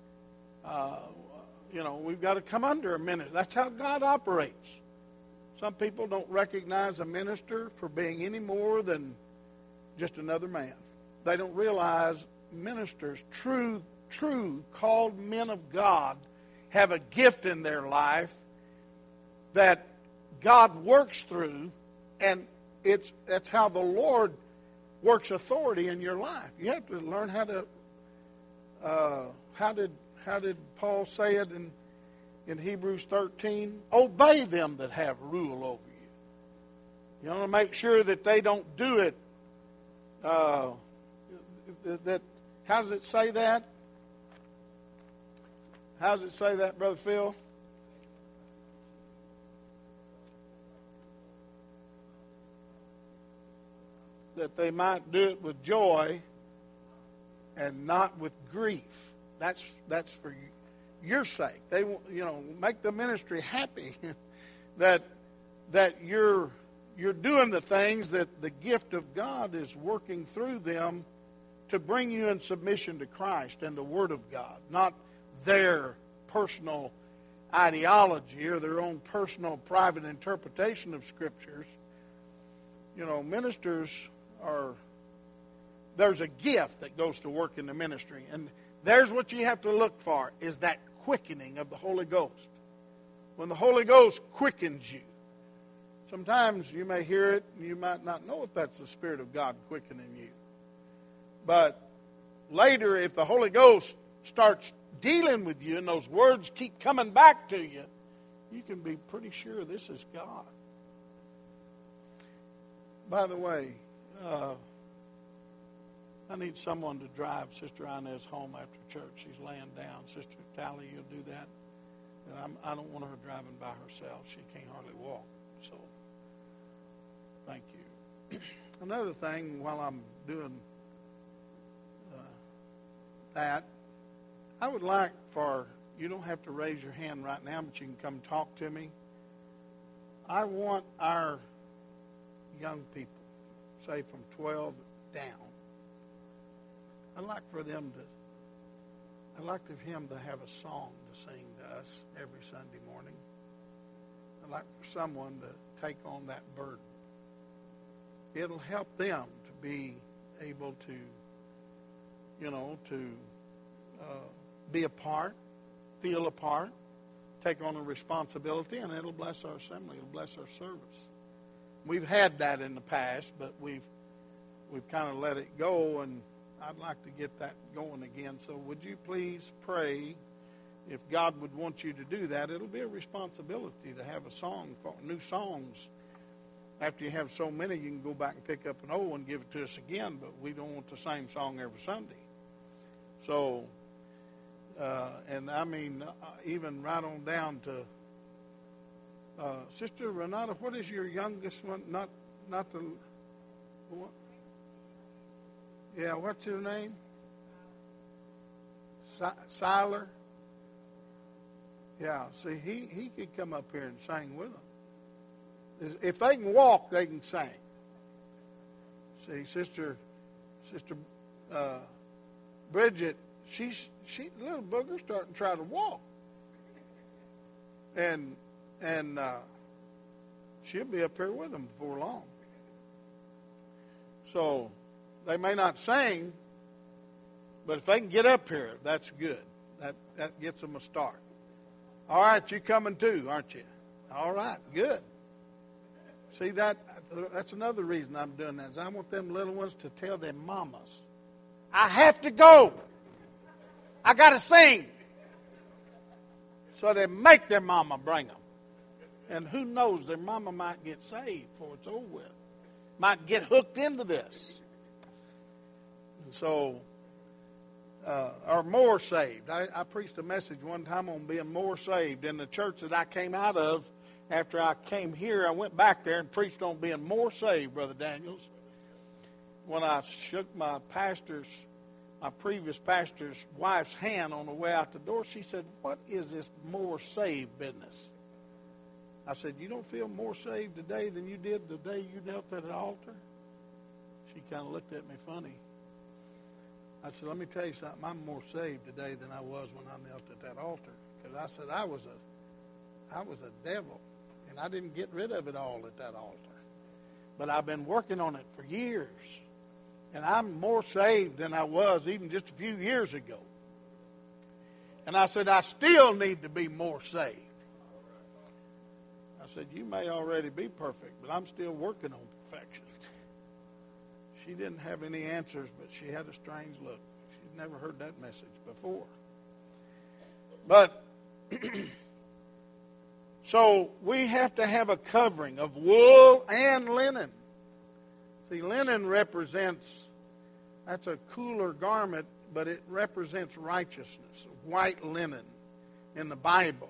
We've got to come under a ministry. That's how God operates. Some people don't recognize a minister for being any more than just another man. They don't realize ministers, true called men of God, have a gift in their life that God works through, and that's how the Lord works authority in your life. You have to learn how to. How did Paul say it in Hebrews 13? Obey them that have rule over you. You want to make sure that they don't do it. How does it say that? How does it say that, Brother Phil? That they might do it with joy and not with grief. That's for your sake. They make the ministry happy that you're doing the things that the gift of God is working through them to bring you in submission to Christ and the Word of God, not their personal ideology or their own personal private interpretation of Scriptures. You know, ministers are, there's a gift that goes to work in the ministry. And there's what you have to look for, is that quickening of the Holy Ghost. When the Holy Ghost quickens you, sometimes you may hear it and you might not know if that's the Spirit of God quickening you. But later, if the Holy Ghost starts dealing with you and those words keep coming back to you, you can be pretty sure this is God. By the way, I need someone to drive Sister Inez home after church. She's laying down. Sister Tally, you'll do that? And I don't want her driving by herself. She can't hardly walk. So, thank you. Another thing, while I'm doing that, I would like for, you don't have to raise your hand right now, but you can come talk to me. I want our young people, say from 12 down, I'd like for him to have a song to sing to us every Sunday morning. I'd like for someone to take on that burden. It'll help them to be able to, be a part, feel a part, take on a responsibility, and it'll bless our assembly. It'll bless our service. We've had that in the past, but we've kind of let it go, and I'd like to get that going again. So would you please pray, if God would want you to do that, it'll be a responsibility to have a song, new songs. After you have so many, you can go back and pick up an old one and give it to us again, but we don't want the same song every Sunday. So, even right on down to Sister Renata, what is your youngest one? Not the what? Yeah, what's her name? Siler. Yeah, see, he could come up here and sing with them. If they can walk, they can sing. See, Sister Bridget, she's little booger starting to try to walk, and she'll be up here with them before long. So they may not sing, but if they can get up here, that's good. That gets them a start. All right, you coming too, aren't you? All right, good. See, that's another reason I'm doing that, is I want them little ones to tell their mamas, I have to go. I got to sing. So they make their mama bring them. And who knows, their mama might get saved before it's over with. Might get hooked into this. And so, or more saved. I preached a message one time on being more saved. In the church that I came out of, after I came here, I went back there and preached on being more saved, Brother Daniels. When I shook my previous pastor's wife's hand on the way out the door, she said, what is this more saved business? I said, you don't feel more saved today than you did the day you knelt at an altar? She kind of looked at me funny. I said, let me tell you something. I'm more saved today than I was when I knelt at that altar. Because I said I was a devil, and I didn't get rid of it all at that altar. But I've been working on it for years. And I'm more saved than I was even just a few years ago. And I said, I still need to be more saved. I said, you may already be perfect, but I'm still working on perfection. She didn't have any answers, but she had a strange look. She'd never heard that message before. But, so we have to have a covering of wool and linen. See, linen represents, that's a cooler garment, but it represents righteousness. White linen in the Bible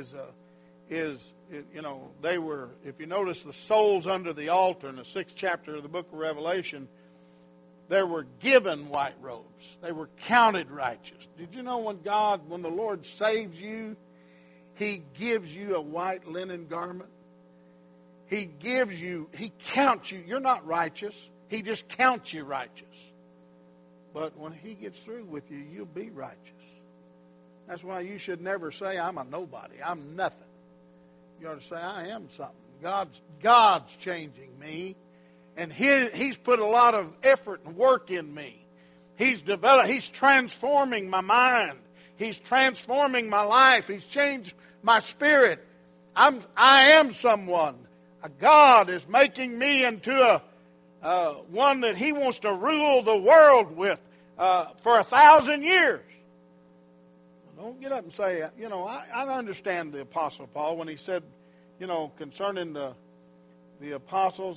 they were, if you notice the souls under the altar in the 6th chapter of the book of Revelation, they were given white robes. They were counted righteous. Did you know when the Lord saves you, He gives you a white linen garment? He counts you. You're not righteous. He just counts you righteous. But when He gets through with you, you'll be righteous. That's why you should never say, I'm a nobody. I'm nothing. You ought to say, I am something. God's changing me. And He's put a lot of effort and work in me. He's transforming my mind. He's transforming my life. He's changed my spirit. I am someone. God is making me into one that He wants to rule the world with for 1,000 years. Don't get up and say, I understand the Apostle Paul when he said, concerning the apostles,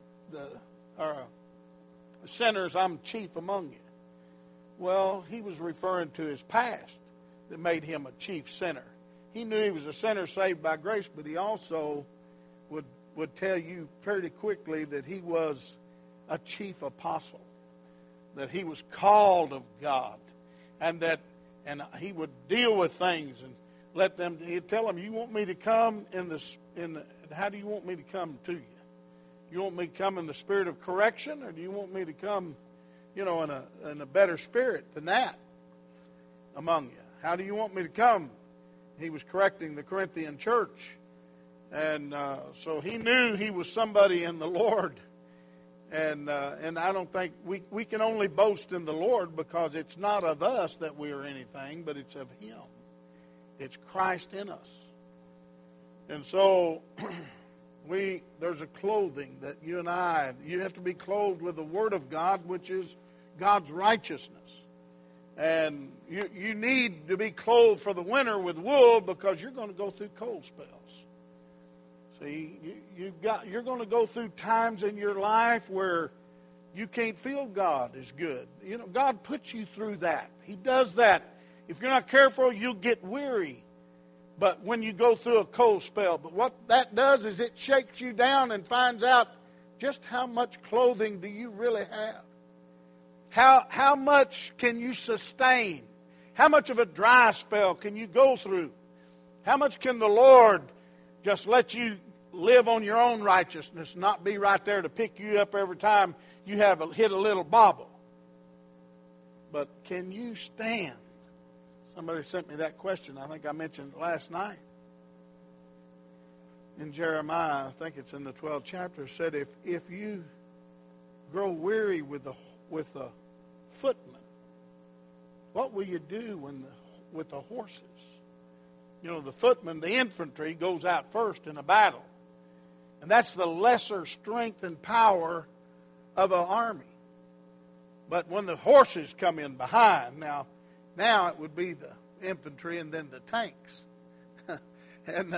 sinners, I'm chief among you. Well, he was referring to his past that made him a chief sinner. He knew he was a sinner saved by grace, but he also would tell you fairly quickly that he was a chief apostle, that he was called of God, and he would deal with things and he'd tell them, you want me to come how do you want me to come to you? You want me to come in the spirit of correction, or do you want me to come, in a better spirit than that among you? How do you want me to come? He was correcting the Corinthian church. And so he knew he was somebody in the Lord. And I don't think we can only boast in the Lord because it's not of us that we are anything, but it's of Him. It's Christ in us. And so there's a clothing that you have to be clothed with the Word of God, which is God's righteousness. And you need to be clothed for the winter with wool because you're going to go through cold spells. See, you're going to go through times in your life where you can't feel God is good. God puts you through that. He does that. If you're not careful, you'll get weary. But when you go through a cold spell, but what that does is it shakes you down and finds out just how much clothing do you really have. How much can you sustain? How much of a dry spell can you go through? How much can the Lord just let you live on your own righteousness, not be right there to pick you up every time you have hit a little bobble? But can you stand? Somebody sent me that question. I think I mentioned it last night. In Jeremiah, I think it's in the 12th chapter, said if you grow weary with the footmen, what will you do with the horses? The footman, the infantry, goes out first in a battle. And that's the lesser strength and power of an army. But when the horses come in behind, now it would be the infantry and then the tanks. And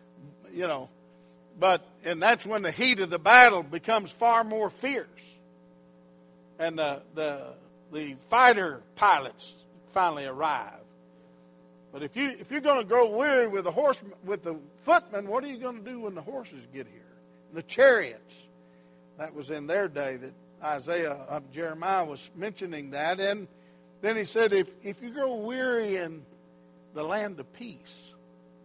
that's when the heat of the battle becomes far more fierce. And the fighter pilots finally arrive. But if you're going to grow weary with the footmen, what are you going to do when the horses get here? The chariots. That was in their day that Jeremiah was mentioning that. And then he said, if you grow weary in the land of peace,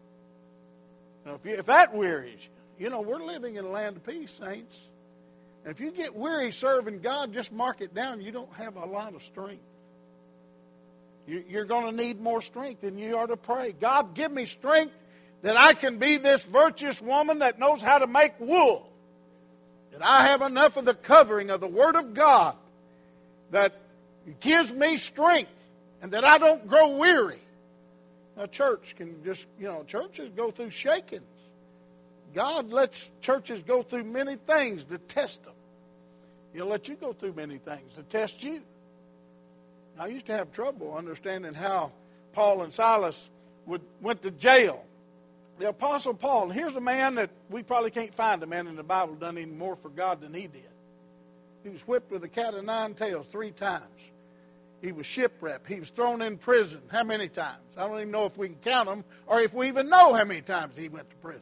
if that wearies you, we're living in a land of peace, saints. And if you get weary serving God, just mark it down. You don't have a lot of strength. You're going to need more strength, and you ought to pray, God, give me strength that I can be this virtuous woman that knows how to make wool. That I have enough of the covering of the Word of God that gives me strength, and that I don't grow weary. A church can just, churches go through shakings. God lets churches go through many things to test them. He'll let you go through many things to test you. I used to have trouble understanding how Paul and Silas went to jail. The Apostle Paul, here's a man that we probably can't find a man in the Bible done any more for God than he did. He was whipped with a cat of nine tails 3 times. He was shipwrecked. He was thrown in prison. How many times? I don't even know if we can count them or if we even know how many times he went to prison.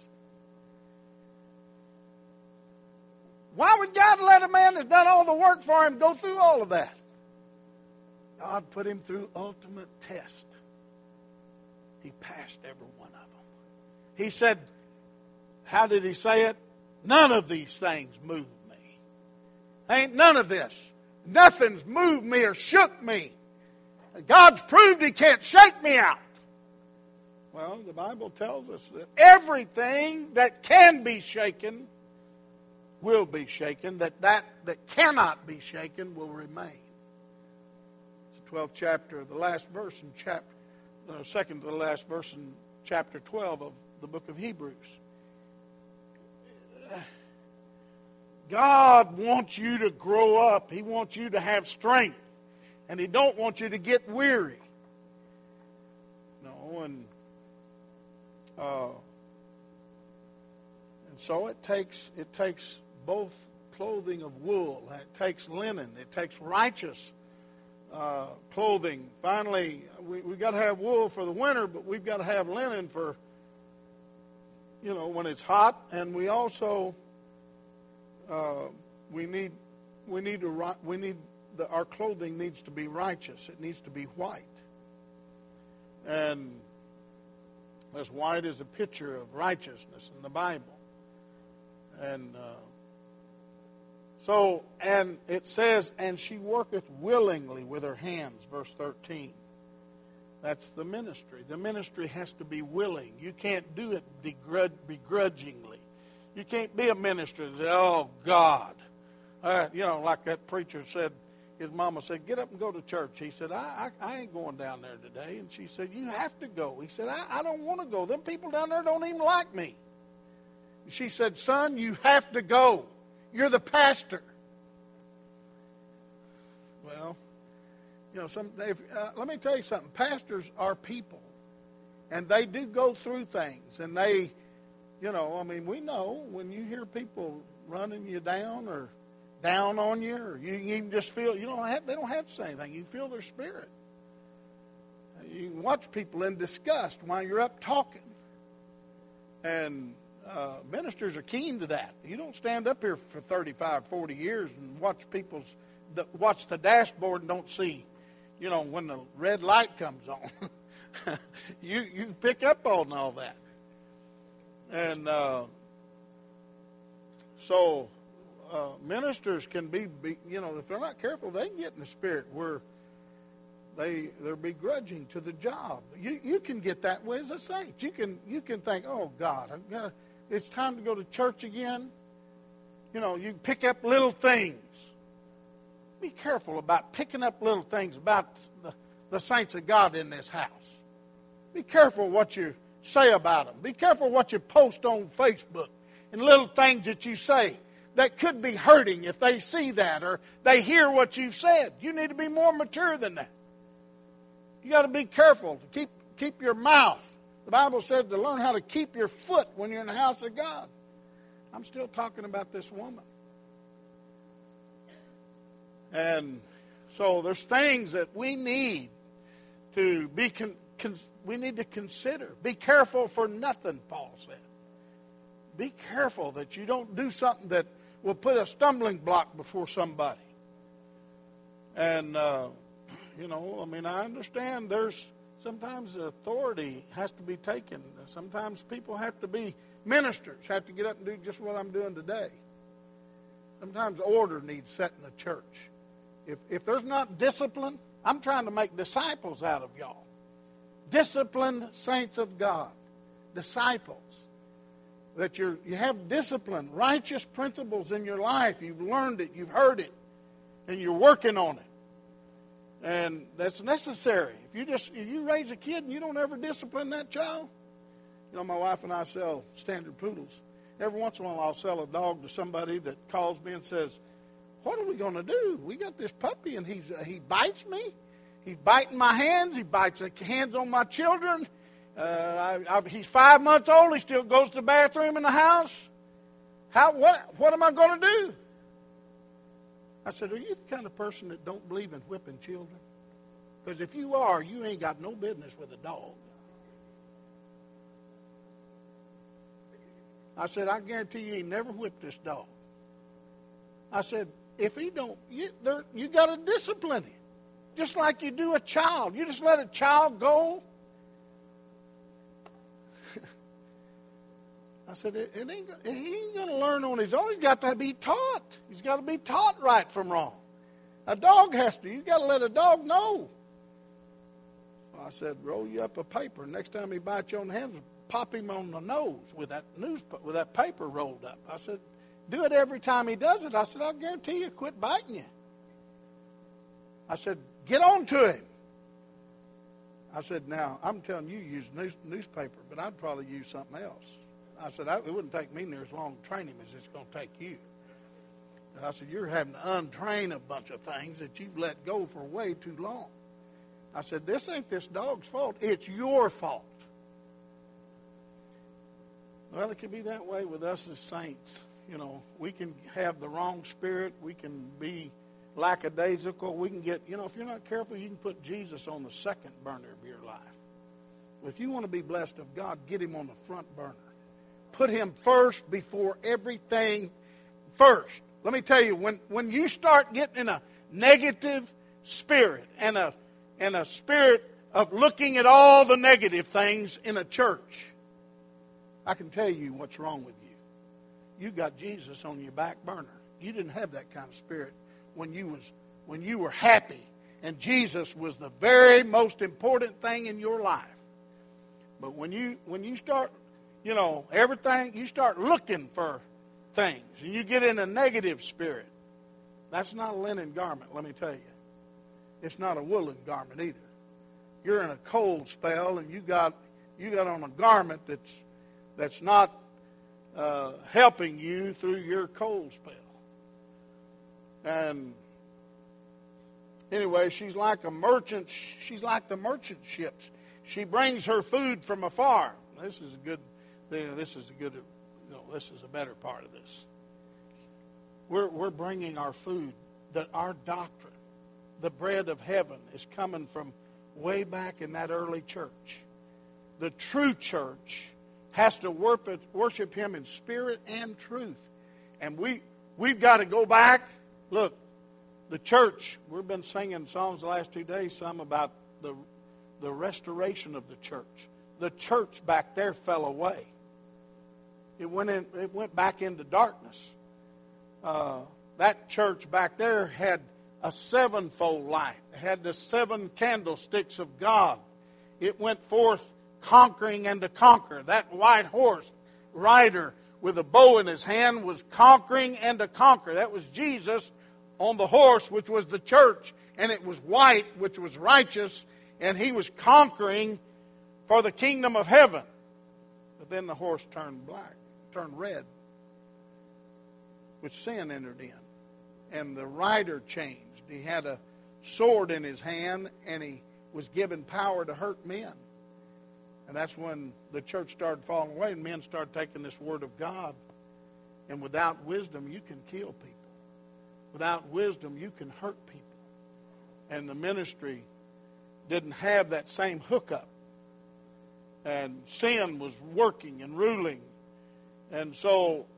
Why would God let a man that's done all the work for him go through all of that? God put him through ultimate test. He passed every one of them. He said, how did he say it? None of these things move me. Ain't none of this. Nothing's moved me or shook me. God's proved He can't shake me out. Well, the Bible tells us that everything that can be shaken will be shaken, that cannot be shaken will remain. It's the 12th chapter, the last verse in second to the last verse in chapter 12 of the book of Hebrews. God wants you to grow up. He wants you to have strength. And He don't want you to get weary. No, and so it takes both clothing of wool, and it takes linen, it takes righteous clothing. Finally, we've got to have wool for the winter, but we've got to have linen for, when it's hot. And we also our clothing needs to be righteous. It needs to be white, and as white is a picture of righteousness in the Bible. And and it says, and she worketh willingly with her hands, verse 13. That's the ministry. The ministry has to be willing. You can't do it begrudgingly. You can't be a minister and say, oh, God. Like that preacher said, his mama said, get up and go to church. He said, I ain't going down there today. And she said, you have to go. He said, I don't want to go. Them people down there don't even like me. She said, son, you have to go. You're the pastor. Well, let me tell you something. Pastors are people. And they do go through things. And they, we know when you hear people running you down or down on you, or you can just feel, they don't have to say anything. You feel their spirit. You can watch people in disgust while you're up talking. And ministers are keen to that. You don't stand up here for 35, 40 years and watch the dashboard and don't see, when the red light comes on. you pick up on all that. And so ministers can be, if they're not careful, they can get in the spirit where they're begrudging to the job. You can get that way as a saint. You can think, oh God, it's time to go to church again. You pick up little things. Be careful about picking up little things about the saints of God in this house. Be careful what you say about them. Be careful what you post on Facebook and little things that you say that could be hurting if they see that or they hear what you've said. You need to be more mature than that. You got to be careful to keep your mouth. The Bible says to learn how to keep your foot when you're in the house of God. I'm still talking about this woman. And so there's things that we need to be we need to consider. Be careful for nothing, Paul said. Be careful that you don't do something that will put a stumbling block before somebody. And, I understand sometimes the authority has to be taken. Sometimes people have to be ministers, have to get up and do just what I'm doing today. Sometimes order needs set in the church. If there's not discipline, I'm trying to make disciples out of y'all. Disciplined saints of God. Disciples. That you have discipline, righteous principles in your life. You've learned it, you've heard it, and you're working on it. And that's necessary. If you raise a kid and you don't ever discipline that child, my wife and I sell standard poodles. Every once in a while I'll sell a dog to somebody that calls me and says, what are we going to do? We got this puppy and he bites me. He's biting my hands. He bites the hands on my children. He's 5 months old. He still goes to the bathroom in the house. What am I going to do? I said, are you the kind of person that don't believe in whipping children? Because if you are, you ain't got no business with a dog. I said, I guarantee you ain't never whipped this dog. I said, if he don't, you got to discipline him. Just like you do a child. You just let a child go. I said, he ain't going to learn on his own. He's got to be taught. He's got to be taught right from wrong. A dog has to. You've got to let a dog know. I said, roll you up a paper. Next time he bites you on the hand, pop him on the nose with that paper rolled up. I said, do it every time he does it. I said, I'll guarantee you quit biting you. I said, get on to him. I said, now, I'm telling you, use newspaper, but I'd probably use something else. I said, it wouldn't take me near as long to train him as it's going to take you. And I said, you're having to untrain a bunch of things that you've let go for way too long. I said, this ain't this dog's fault. It's your fault. Well, it can be that way with us as saints. You know, we can have the wrong spirit. We can be lackadaisical. We can get, if you're not careful, you can put Jesus on the second burner of your life. If you want to be blessed of God, get him on the front burner. Put him first before everything first. Let me tell you, when you start getting in a negative spirit and a spirit of looking at all the negative things in a church, I can tell you what's wrong with you. You got Jesus on your back burner. You didn't have that kind of spirit when you were happy and Jesus was the very most important thing in your life. But when you start, everything, you start looking for things and you get in a negative spirit, that's not a linen garment, let me tell you. It's not a woolen garment either. You're in a cold spell and you got on a garment that's not helping you through your cold spell. And anyway, she's like a merchant. She's like the merchant ships. She brings her food from afar. This is a good thing. This is a better part of this. We're bringing our food, that our doctrine, the bread of heaven, is coming from way back in that early church. The true church has to worship him in spirit and truth. And we've got to go back. Look, the church, we've been singing songs the last 2 days, some about the restoration of the church. The church back there fell away. It went back into darkness. That church back there had a sevenfold light. It had the 7 candlesticks of God. It went forth conquering and to conquer. That white horse rider with a bow in his hand was conquering and to conquer. That was Jesus on the horse, which was the church, and it was white, which was righteous, and he was conquering for the kingdom of heaven. But then the horse turned red, which sin entered in. And the rider changed. He had a sword in his hand, and he was given power to hurt men. And that's when the church started falling away, and men started taking this word of God. And without wisdom, you can kill people. Without wisdom, you can hurt people. And the ministry didn't have that same hookup. And sin was working and ruling. And so,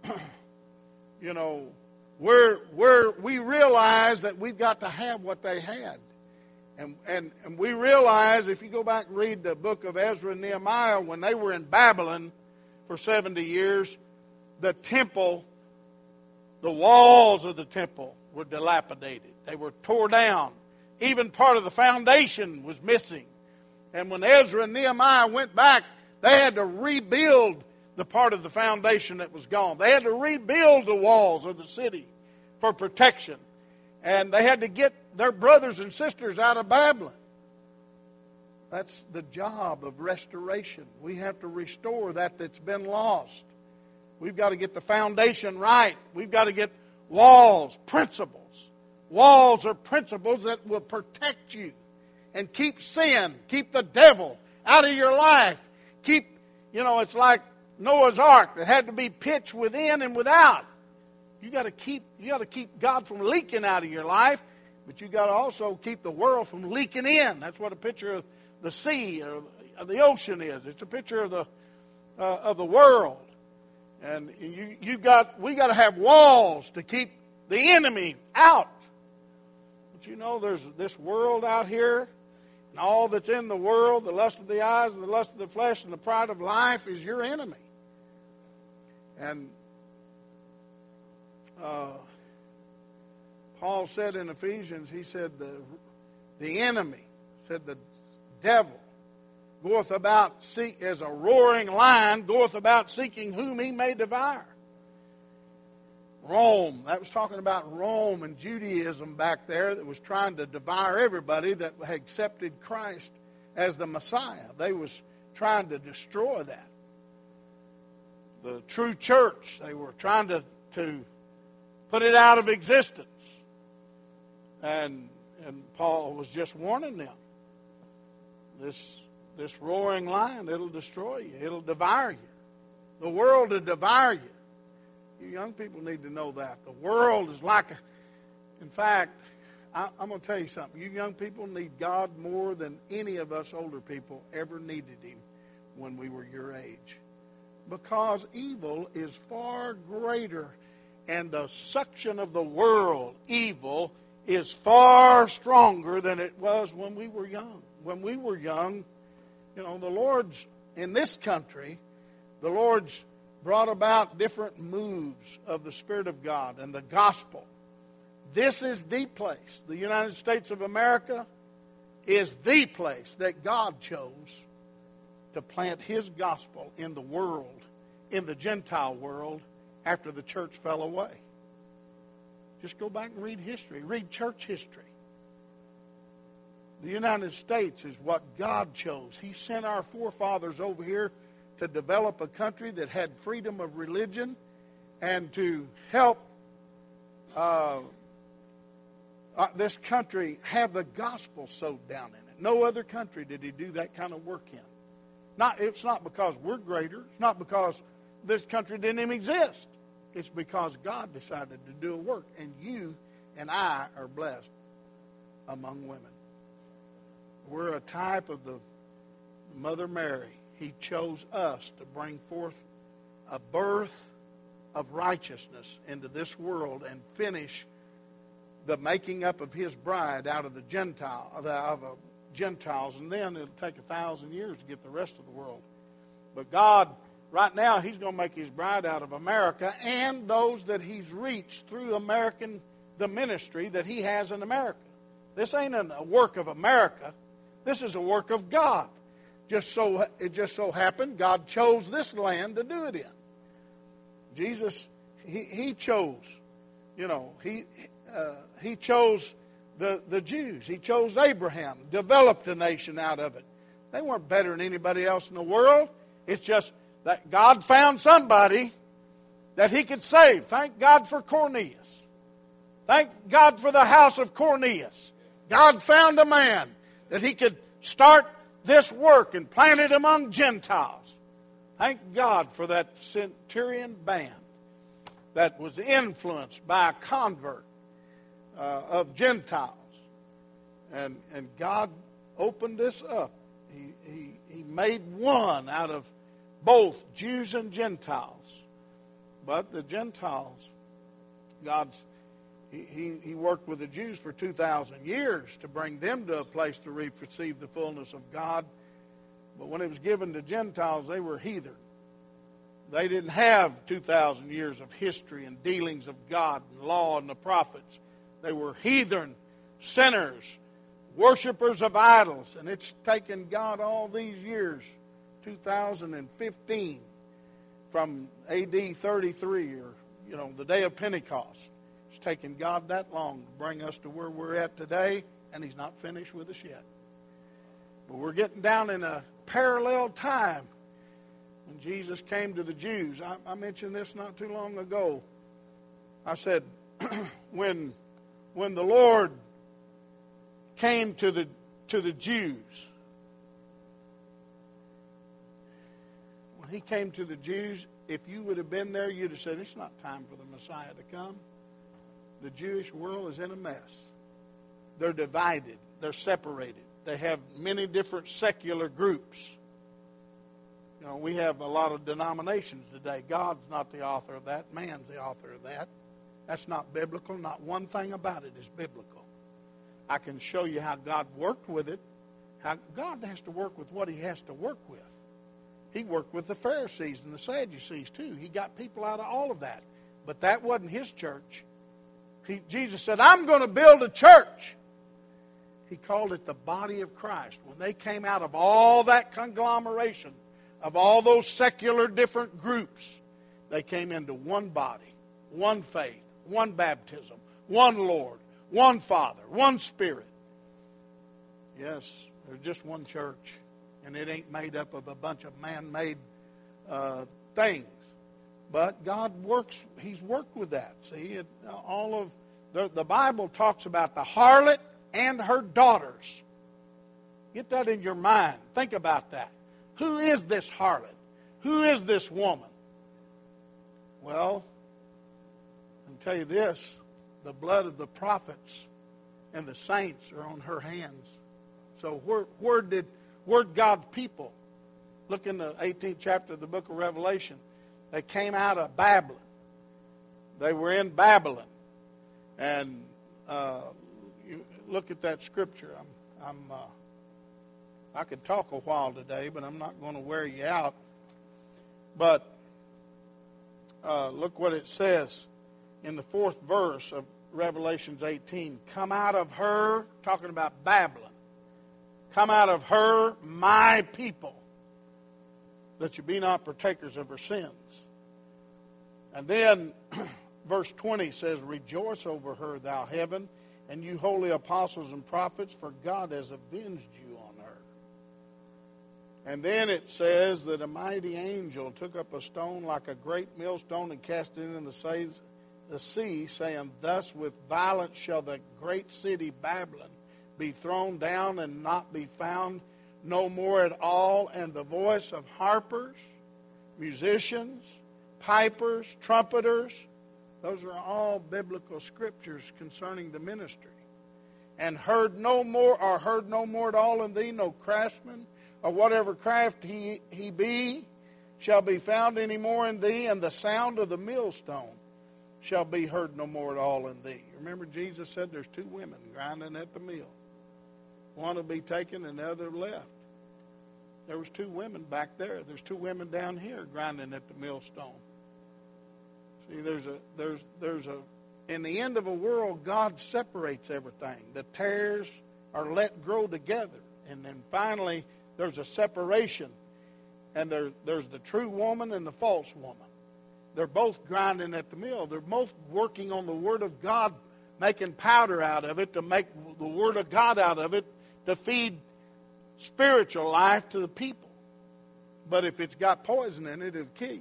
we realize that we've got to have what they had. And we realize, if you go back and read the book of Ezra and Nehemiah, when they were in Babylon for 70 years, the temple, the walls of the temple were dilapidated. They were tore down. Even part of the foundation was missing. And when Ezra and Nehemiah went back, they had to rebuild the part of the foundation that was gone. They had to rebuild the walls of the city for protection. And they had to get their brothers and sisters out of Babylon. That's the job of restoration. We have to restore that's been lost. We've got to get the foundation right. We've got to get walls, principles. Walls are principles that will protect you and keep sin, keep the devil out of your life. It's like Noah's Ark that had to be pitched within and without. You got to keep God from leaking out of your life, but you got to also keep the world from leaking in. That's what a picture of the sea or of the ocean is. It's a picture of the world. And we got to have walls to keep the enemy out. But there's this world out here, and all that's in the world, the lust of the eyes and the lust of the flesh and the pride of life is your enemy. And Paul said in Ephesians, he said the enemy, said the devil, goeth about as a roaring lion, goeth about seeking whom he may devour. Rome, that was talking about Rome and Judaism back there that was trying to devour everybody that had accepted Christ as the Messiah. They was trying to destroy that. The true church, they were trying to put it out of existence. And Paul was just warning them. This roaring lion, it'll destroy you. It'll devour you. The world will devour you. You young people need to know that. The world is like in fact, I'm going to tell you something. You young people need God more than any of us older people ever needed Him when we were your age. Because evil is far greater, and the suction of the world, evil, is far stronger than it was when we were young. When we were young, the Lord's, in this country, the Lord's brought about different moves of the Spirit of God and the gospel. This is the place. The United States of America is the place that God chose to plant His gospel in the world, in the Gentile world, after the church fell away. Just go back and read history. Read church history. The United States is what God chose. He sent our forefathers over here to develop a country that had freedom of religion and to help this country have the gospel sowed down in it. No other country did He do that kind of work in. It's not because we're greater. It's not because this country didn't even exist. It's because God decided to do a work, and you and I are blessed among women. We're a type of the Mother Mary. He chose us to bring forth a birth of righteousness into this world and finish the making up of His bride out of the Gentiles, and then it'll take 1,000 years to get the rest of the world. But God, right now, He's going to make His bride out of America and those that He's reached through the ministry that He has in America. This ain't a work of America. This is a work of God. It just so happened God chose this land to do it in. Jesus, He chose, He chose the Jews. He chose Abraham, developed a nation out of it. They weren't better than anybody else in the world. It's just that God found somebody that He could save. Thank God for Cornelius. Thank God for the house of Cornelius. God found a man that He could start this work and plant it among Gentiles. Thank God for that centurion band that was influenced by a convert of Gentiles. And God opened this up. He made one out of both Jews and Gentiles. But the Gentiles, He worked with the Jews for 2,000 years to bring them to a place to receive the fullness of God. But when it was given to Gentiles, they were heathen. They didn't have 2,000 years of history and dealings of God and law and the prophets. They were heathen, sinners, worshipers of idols. And it's taken God all these years, 2015, from AD 33, or, the day of Pentecost. It's taken God that long to bring us to where we're at today, and He's not finished with us yet. But we're getting down in a parallel time when Jesus came to the Jews. I mentioned this not too long ago. I said, when the Lord came to the Jews, when He came to the Jews, if you would have been there, you'd have said, it's not time for the Messiah to come. The Jewish world is in a mess. They're divided. They're separated. They have many different secular groups. We have a lot of denominations today. God's not the author of that. Man's the author of that. That's not biblical. Not one thing about it is biblical. I can show you how God worked with it. How God has to work with what He has to work with. He worked with the Pharisees and the Sadducees too. He got people out of all of that. But that wasn't His church. Jesus said, I'm going to build a church. He called it the body of Christ. When they came out of all that conglomeration of all those secular different groups, they came into one body, one faith, one baptism, one Lord, one Father, one Spirit. Yes, there's just one church, and it ain't made up of a bunch of man-made things. But God works, He's worked with that. See, all of the Bible talks about the harlot and her daughters. Get that in your mind. Think about that. Who is this harlot? Who is this woman? Well, I can tell you this. The blood of the prophets and the saints are on her hands. So where'd God's people, look in the 18th chapter of the book of Revelation, they came out of Babylon. They were in Babylon. And you look at that scripture. I could talk a while today, but I'm not going to wear you out. But look what it says in the 4th verse of Revelations 18. Come out of her, talking about Babylon. Come out of her, my people, that you be not partakers of her sins. And then verse 20 says, Rejoice over her, thou heaven, and you holy apostles and prophets, for God has avenged you on her. And then it says that a mighty angel took up a stone like a great millstone and cast it into the sea, saying, Thus with violence shall the great city Babylon be thrown down and not be found no more at all. And the voice of harpers, musicians, pipers, trumpeters, those are all biblical scriptures concerning the ministry. And heard no more at all in thee, no craftsman, or whatever craft he be, shall be found any more in thee, and the sound of the millstone shall be heard no more at all in thee. Remember, Jesus said there's two women grinding at the mill. One will be taken and the other left. There was two women back there. There's two women down here grinding at the millstone. See, there's a in the end of a world, God separates everything. The tares are let grow together. And then finally, there's a separation. And there's the true woman and the false woman. They're both grinding at the mill. They're both working on the Word of God, making powder out of it, to make the Word of God out of it, to feed spiritual life to the people. But if it's got poison in it, it'll kill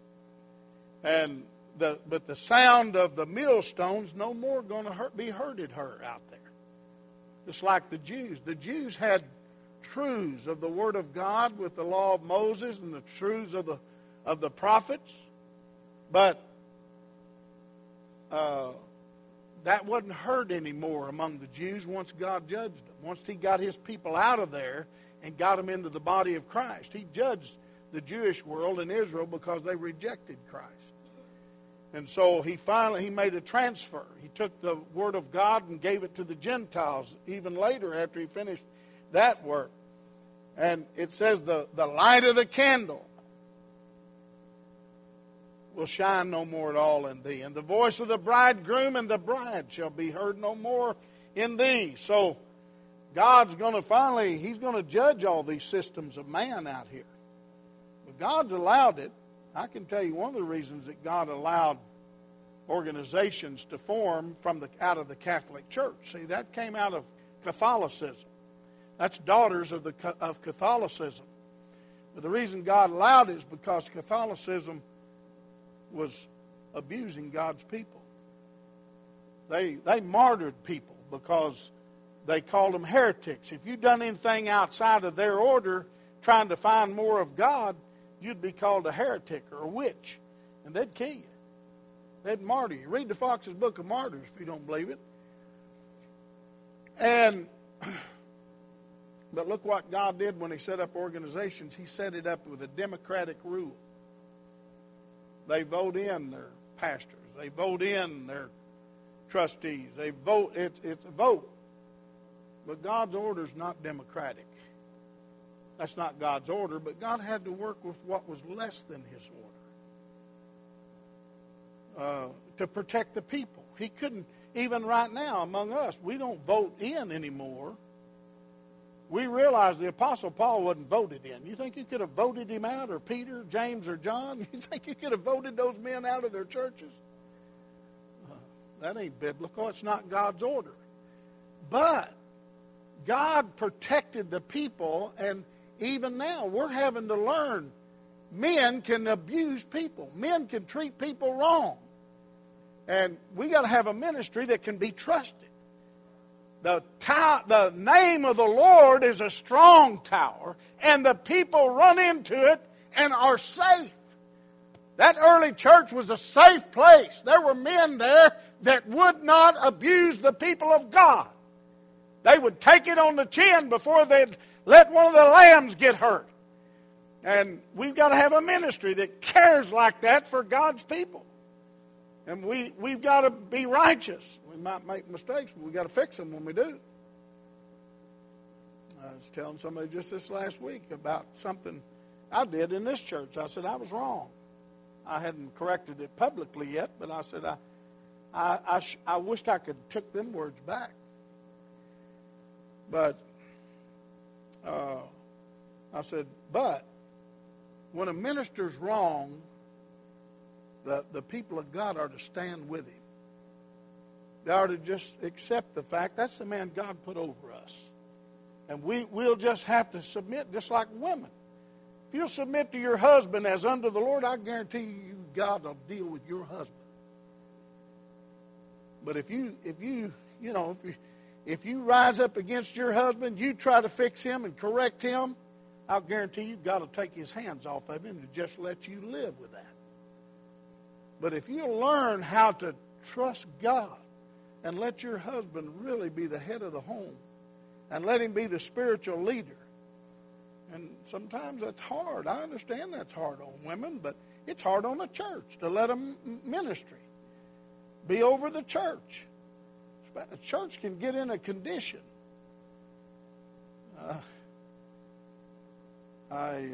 you. But the sound of the millstone's no more going to be heard at her out there. Just like the Jews. The Jews had truths of the Word of God with the law of Moses and the truths of the prophets. But that wasn't heard anymore among the Jews once God judged them. Once He got His people out of there and got them into the body of Christ. He judged the Jewish world and Israel because they rejected Christ. And so He made a transfer. He took the Word of God and gave it to the Gentiles even later after He finished that work. And it says the light of the candle will shine no more at all in thee. And the voice of the bridegroom and the bride shall be heard no more in thee. So God's going to He's going to judge all these systems of man out here. But God's allowed it. I can tell you one of the reasons that God allowed organizations to form out of the Catholic Church. See, that came out of Catholicism. That's daughters of Catholicism. But the reason God allowed it is because Catholicism was abusing God's people. They martyred people because they called them heretics. If you'd done anything outside of their order trying to find more of God, you'd be called a heretic or a witch, and they'd kill you. They'd martyr you. Read the Fox's Book of Martyrs if you don't believe it. But look what God did when He set up organizations. He set it up with a democratic rule. They vote in their pastors. They vote in their trustees. They vote. It's a vote. But God's order is not democratic. That's not God's order, but God had to work with what was less than His order to protect the people. He couldn't, even right now among us, we don't vote in anymore we realize the Apostle Paul wasn't voted in. You think you could have voted him out, or Peter, James, or John? You think you could have voted those men out of their churches? That ain't biblical. It's not God's order. But God protected the people, and even now we're having to learn men can abuse people. Men can treat people wrong. And we got to have a ministry that can be trusted. The name of the Lord is a strong tower, and the people run into it and are safe. That early church was a safe place. There were men there that would not abuse the people of God. They would take it on the chin before they'd let one of the lambs get hurt. And we've got to have a ministry that cares like that for God's people. And we've got to be righteous. We might make mistakes, but we've got to fix them when we do. I was telling somebody just this last week about something I did in this church. I said I was wrong. I hadn't corrected it publicly yet, but I said I wished I could took them words back. But I said, but when a minister's wrong, the people of God are to stand with him. They are to just accept the fact that's the man God put over us. And we'll just have to submit, just like women. If you'll submit to your husband as unto the Lord, I guarantee you God will deal with your husband. But if you rise up against your husband, you try to fix him and correct him, I'll guarantee you God will take his hands off of him and just let you live with that. But if you learn how to trust God and let your husband really be the head of the home and let him be the spiritual leader, and sometimes that's hard. I understand that's hard on women, but it's hard on the church to let them ministry. Be over the church. A church can get in a condition. I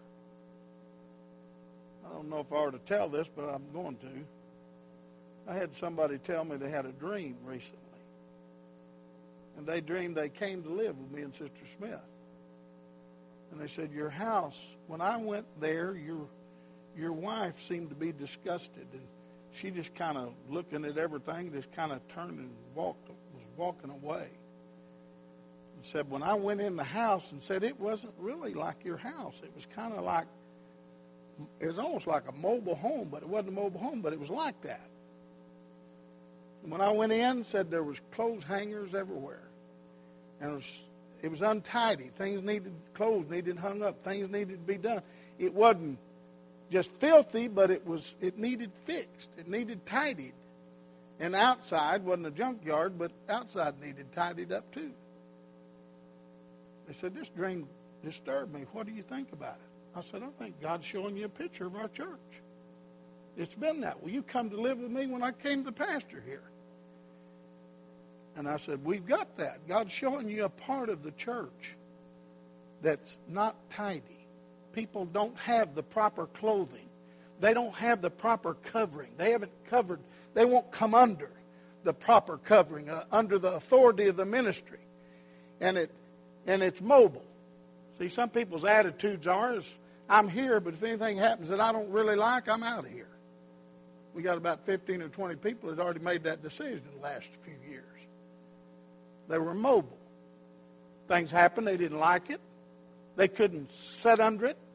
don't know if I ought to tell this, but I'm going to. I had somebody tell me they had a dream recently. And they dreamed they came to live with me and Sister Smith. And they said, your house, when I went there, your wife seemed to be disgusted. And she just kind of looking at everything, just kind of turned and was walking away. And said, when I went in the house, and said it wasn't really like your house. It was kind of like, it was almost like a mobile home, but it wasn't a mobile home, but it was like that. And when I went in, said there was clothes hangers everywhere. And it was untidy. Clothes needed hung up. Things needed to be done. It wasn't just filthy, but it needed fixed. It needed tidied. And outside wasn't a junkyard, but outside needed tidied up too. They said, this dream disturbed me. What do you think about it? I said, I think God's showing you a picture of our church. It's been that. Will you come to live with me when I came to pastor here? And I said, we've got that. God's showing you a part of the church that's not tidy. People don't have the proper clothing. They don't have the proper covering. They haven't covered. They won't come under the proper covering, under the authority of the ministry. And it's mobile. See, some people's attitudes are, I'm here, but if anything happens that I don't really like, I'm out of here. We got about 15 or 20 people that already made that decision in the last few years. They were mobile. Things happened, they didn't like it. They couldn't sit under it.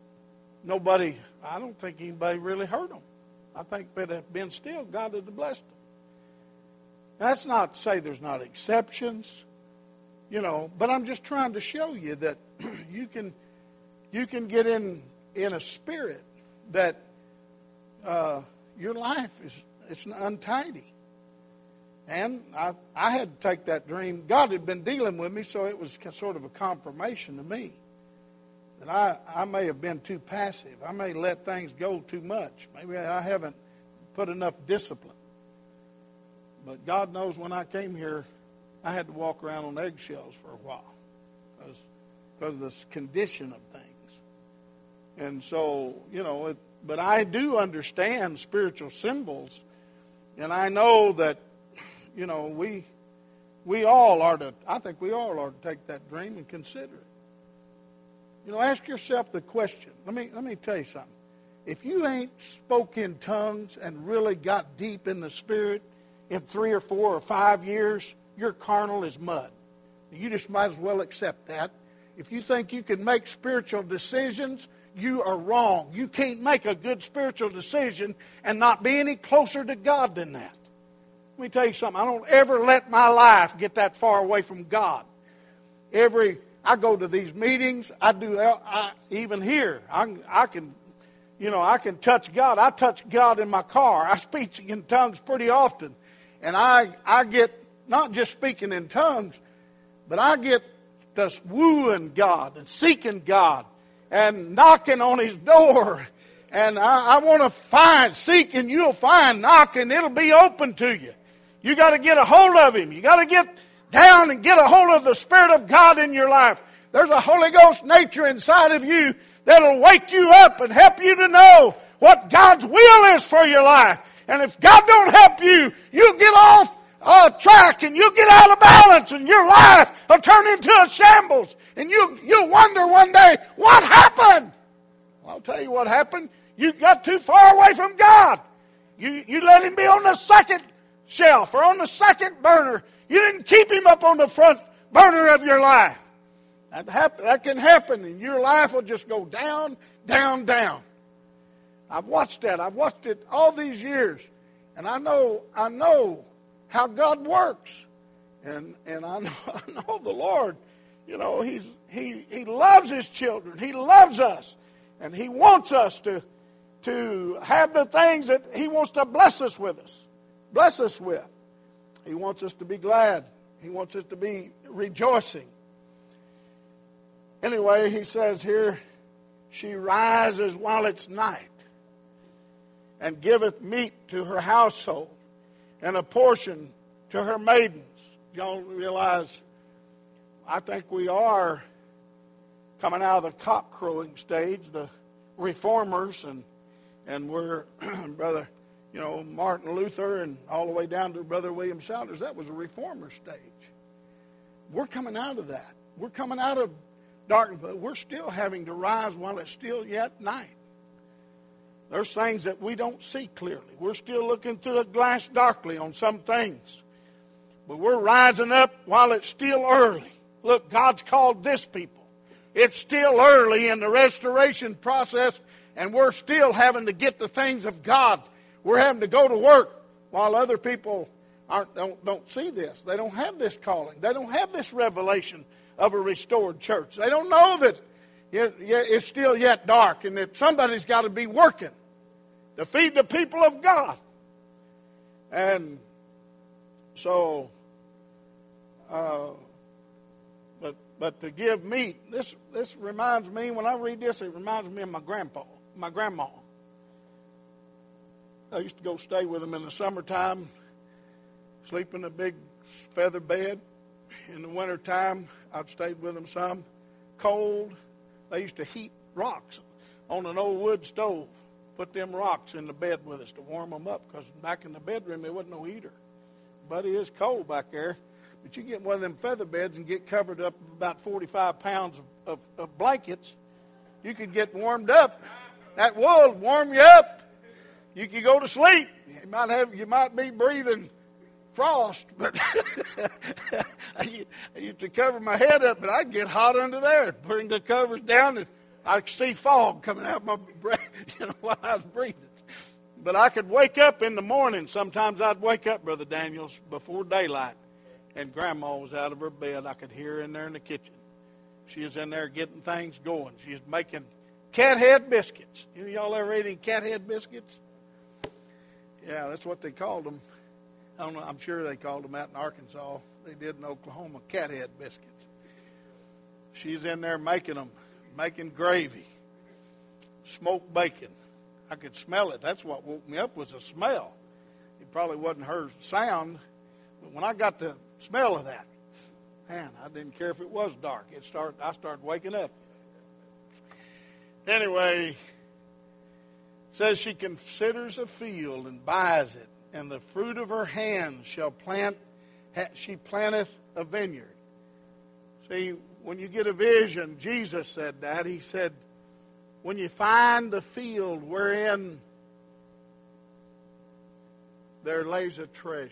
I don't think anybody really hurt them. I think if it had been still, God would have blessed them. That's not to say there's not exceptions, but I'm just trying to show you that you can get in a spirit that your life it's untidy. And I had to take that dream. God had been dealing with me, so it was sort of a confirmation to me that I may have been too passive. I may let things go too much. Maybe I haven't put enough discipline. But God knows when I came here, I had to walk around on eggshells for a while because of this condition of things. And so, but I do understand spiritual symbols, and I know that, I think we all are to take that dream and consider it. You know, ask yourself the question. Let me tell you something. If you ain't spoke in tongues and really got deep in the Spirit in 3 or 4 or 5 years, your carnal is mud. You just might as well accept that. If you think you can make spiritual decisions, you are wrong. You can't make a good spiritual decision and not be any closer to God than that. Let me tell you something. I don't ever let my life get that far away from God. I go to these meetings. Even here. I can touch God. I touch God in my car. I speak in tongues pretty often. And I get, not just speaking in tongues, but I get just wooing God and seeking God and knocking on His door. And I want to seek and you'll find, knock and it'll be open to you. You got to get a hold of Him. You got to get down and get a hold of the Spirit of God in your life. There's a Holy Ghost nature inside of you that'll wake you up and help you to know what God's will is for your life. And if God don't help you, you'll get off track and you'll get out of balance and your life will turn into a shambles. And you'll wonder one day, what happened? Well, I'll tell you what happened. You got too far away from God. You let Him be on the second shelf or on the second burner. You didn't keep Him up on the front burner of your life. That can happen, and your life will just go down, down, down. I've watched that. I've watched it all these years, and I know how God works, and I know the Lord. You know, He loves His children. He loves us, and He wants us to have the things that He wants to bless us with. He wants us to be glad. He wants us to be rejoicing. Anyway, he says here, she rises while it's night and giveth meat to her household and a portion to her maidens. Y'all realize, I think we are coming out of the cock crowing stage, the reformers, and we're, Brother, Martin Luther and all the way down to Brother William Saunders, that was a reformer stage. We're coming out of that. We're coming out of darkness, but we're still having to rise while it's still yet night. There's things that we don't see clearly. We're still looking through a glass darkly on some things. But we're rising up while it's still early. Look, God's called this people. It's still early in the restoration process, and we're still having to get the things of God. We're having to go to work while other people don't see this. They don't have this calling. They don't have this revelation of a restored church. They don't know that it's still yet dark and that somebody's got to be working to feed the people of God. And so, but to give meat, this reminds me, when I read this, it reminds me of my grandma. I used to go stay with them in the summertime, sleep in a big feather bed. In the wintertime, I'd stayed with them some. Cold, they used to heat rocks on an old wood stove. Put them rocks in the bed with us to warm them up, because back in the bedroom there wasn't no heater. But it is cold back there. But you get one of them feather beds and get covered up with about 45 pounds of blankets, you could get warmed up. That wool would warm you up. You could go to sleep. You might be breathing frost, but I used to cover my head up, but I'd get hot under there. Bring the covers down, and I could see fog coming out of my breath, while I was breathing. But I could wake up in the morning. Sometimes I'd wake up, Brother Daniels, before daylight, and Grandma was out of her bed. I could hear her in there in the kitchen. She was in there getting things going. She was making cat head biscuits. Y'all ever ate any cat head biscuits? Yeah, that's what they called them. I don't know. I'm sure they called them out in Arkansas. They did in Oklahoma, cat head biscuits. She's in there making them, making gravy, smoked bacon. I could smell it. That's what woke me up, was a smell. It probably wasn't her sound, but when I got the smell of that, man, I didn't care if it was dark. I started waking up. Anyway, it says she considers a field and buys it, and the fruit of her hands shall plant She planteth a vineyard. See, when you get a vision, Jesus said that. He said, when you find the field wherein there lays a treasure,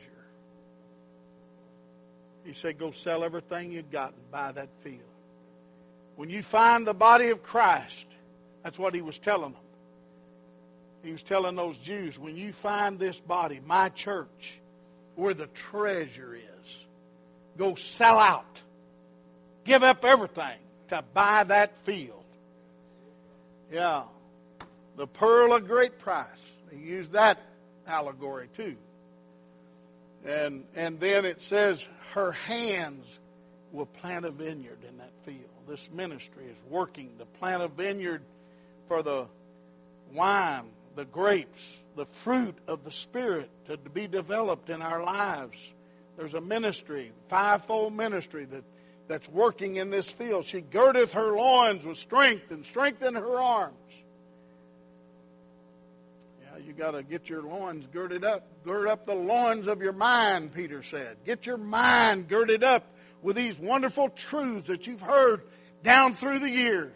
he said, go sell everything you got and buy that field. When you find the body of Christ, that's what he was telling them. He was telling those Jews, when you find this body, my church, where the treasure is, go sell out. Give up everything to buy that field. Yeah. The pearl of great price. He used that allegory too. And then it says, her hands will plant a vineyard in that field. This ministry is working to plant a vineyard for the wine, the grapes, the fruit of the Spirit to be developed in our lives. There's a ministry, fivefold ministry that's working in this field. She girdeth her loins with strength and strengthen her arms. Yeah, you got to get your loins girded up. Gird up the loins of your mind, Peter said. Get your mind girded up with these wonderful truths that you've heard down through the years.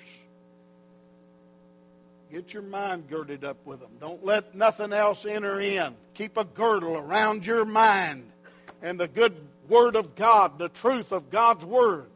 Get your mind girded up with them. Don't let nothing else enter in. Keep a girdle around your mind and the good Word of God, the truth of God's Word.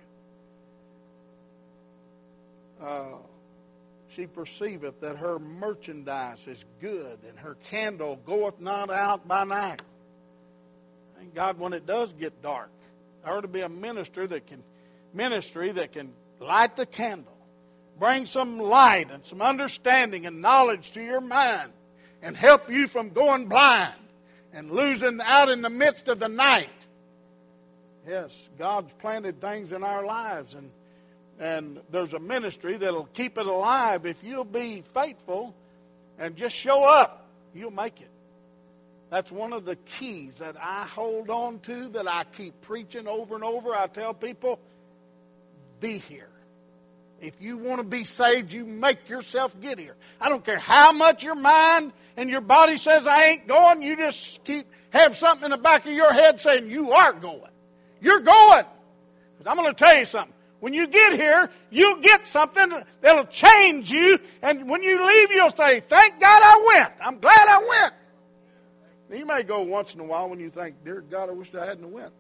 She perceiveth that her merchandise is good, and her candle goeth not out by night. Thank God when it does get dark, there ought to be a ministry that can light the candle, bring some light and some understanding and knowledge to your mind, and help you from going blind and losing out in the midst of the night. Yes, God's planted things in our lives, and there's a ministry that'll keep it alive. If you'll be faithful and just show up, you'll make it. That's one of the keys that I hold on to, that I keep preaching over and over. I tell people, be here. If you want to be saved, you make yourself get here. I don't care how much your mind and your body says, I ain't going. You just have something in the back of your head saying, you are going. You're going. Because I'm going to tell you something. When you get here, you'll get something that'll change you. And when you leave, you'll say, thank God I went. I'm glad I went. Now, you may go once in a while when you think, dear God, I wish I hadn't went.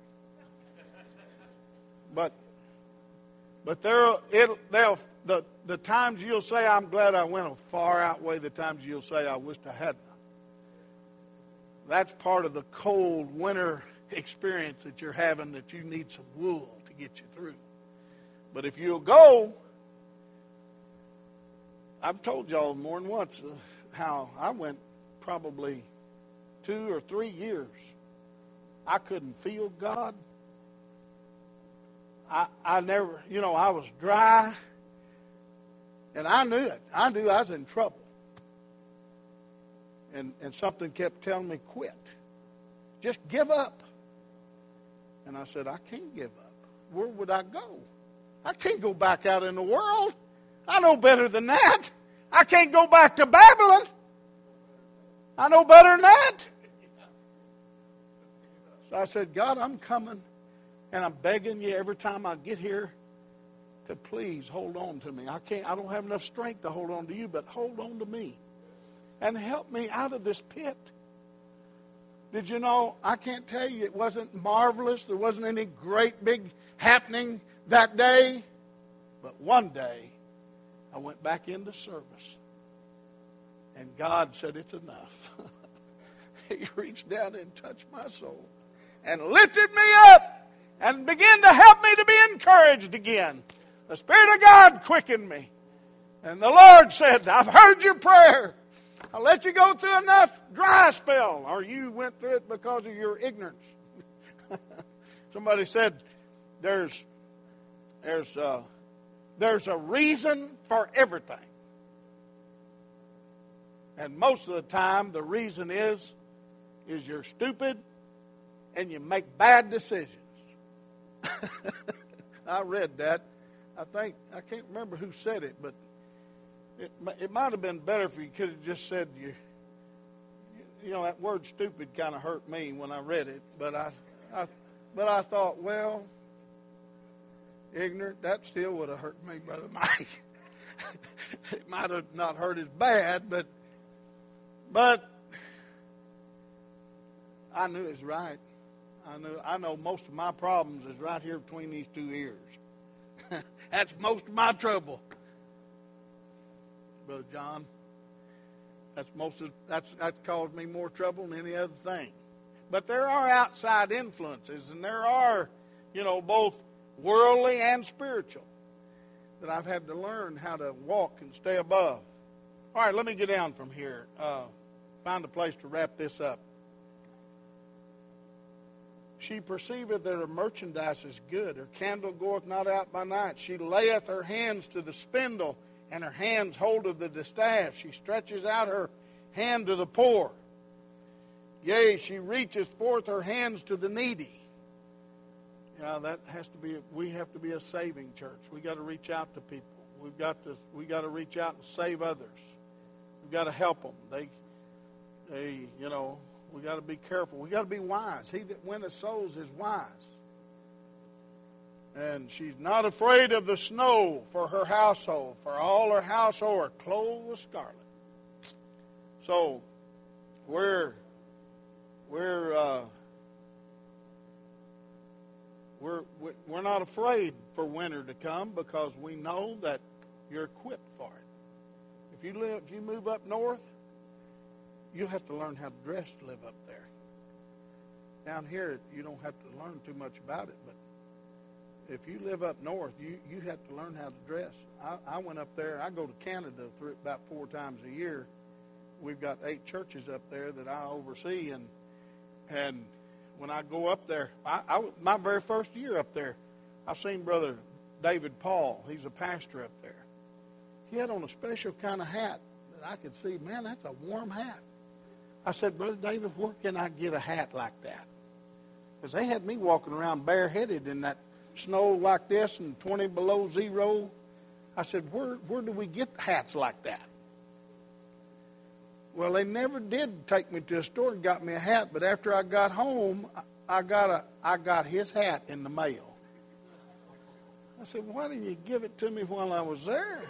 But the times you'll say, I'm glad I went, will far outweigh the times you'll say, I wish I hadn't. That's part of the cold winter experience that you're having, that you need some wool to get you through. But if you'll go, I've told y'all more than once how I went probably 2 or 3 years. I couldn't feel God. I never, I was dry. And I knew it. I knew I was in trouble. And something kept telling me, quit. Just give up. And I said, I can't give up. Where would I go? I can't go back out in the world. I know better than that. I can't go back to Babylon. I know better than that. So I said, God, I'm coming. And I'm begging you every time I get here to please hold on to me. I don't have enough strength to hold on to you, but hold on to me. And help me out of this pit. Did you know, I can't tell you, it wasn't marvelous. There wasn't any great big happening that day. But one day, I went back into service. And God said, it's enough. He reached down and touched my soul. And lifted me up. And began to help me to be encouraged again. The Spirit of God quickened me. And the Lord said, I've heard your prayer. I'll let you go through enough dry spell. Or you went through it because of your ignorance. Somebody said, there's a reason for everything. And most of the time, the reason is you're stupid and you make bad decisions. I read that. I can't remember who said it, but it might have been better if you could have just said, that word stupid kind of hurt me when I read it, but But I thought, well, ignorant, that still would have hurt me, Brother Mike. It might have not hurt as bad, but I knew it was right. I know most of my problems is right here between these two ears. That's most of my trouble, Brother John. That's caused me more trouble than any other thing. But there are outside influences, and there are, both worldly and spiritual, that I've had to learn how to walk and stay above. All right, let me get down from here. Find a place to wrap this up. She perceiveth that her merchandise is good. Her candle goeth not out by night. She layeth her hands to the spindle, and her hands hold of the distaff. She stretches out her hand to the poor. Yea, she reacheth forth her hands to the needy. That has to be. We have to be a saving church. We got to reach out to people. We got to reach out and save others. We've got to help them. We got to be careful. We got to be wise. He that winneth souls is wise. And she's not afraid of the snow for her household, for all her household are clothed with scarlet. So we're not afraid for winter to come because we know that you're equipped for it. If you move up north, you'll have to learn how to dress to live up there. Down here, you don't have to learn too much about it, but if you live up north, you have to learn how to dress. I went up there. I go to Canada about 4 times a year. We've got 8 churches up there that I oversee, and when I go up there, my very first year up there, I seen Brother David Paul. He's a pastor up there. He had on a special kind of hat that I could see, man, that's a warm hat. I said, Brother David, where can I get a hat like that? Because they had me walking around bareheaded in that snow like this and 20 below zero. I said, where do we get hats like that? Well, they never did take me to a store and got me a hat, but after I got home, I got his hat in the mail. I said, why didn't you give it to me while I was there?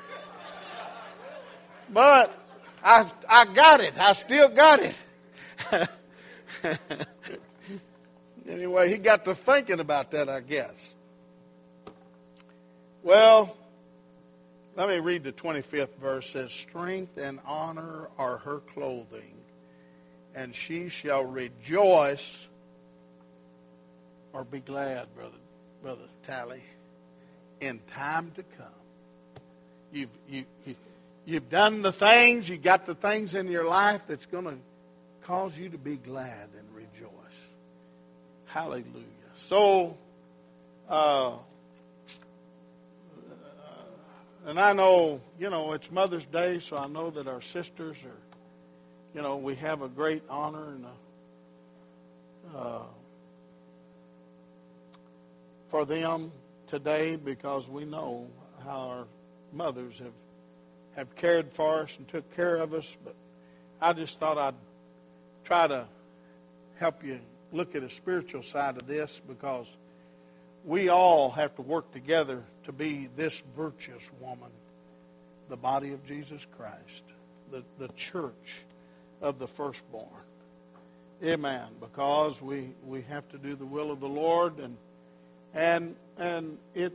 But I got it. I still got it. Anyway, he got to thinking about that, I guess. Well, let me read the 25th verse. It says, strength and honor are her clothing, and she shall rejoice or be glad, Brother Tally, in time to come. You've done the things, you got the things in your life that's going to cause you to be glad and rejoice. Hallelujah. So, and I know, it's Mother's Day, so I know that our sisters are, we have a great honor and for them today because we know how our mothers have cared for us and took care of us. But I just thought I'd try to help you look at a spiritual side of this because we all have to work together to be this virtuous woman, the body of Jesus Christ, the church of the firstborn. Amen. Because we have to do the will of the Lord, and it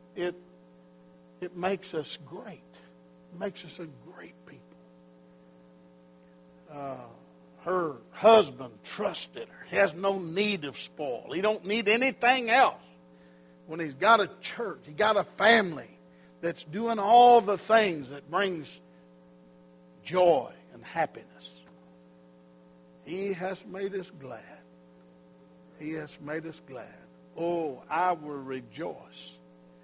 makes us great. It makes us a great people. Her husband trusted her. He has no need of spoil. He don't need anything else. When he's got a church, he got a family that's doing all the things that brings joy and happiness. He has made us glad. He has made us glad. Oh, I will rejoice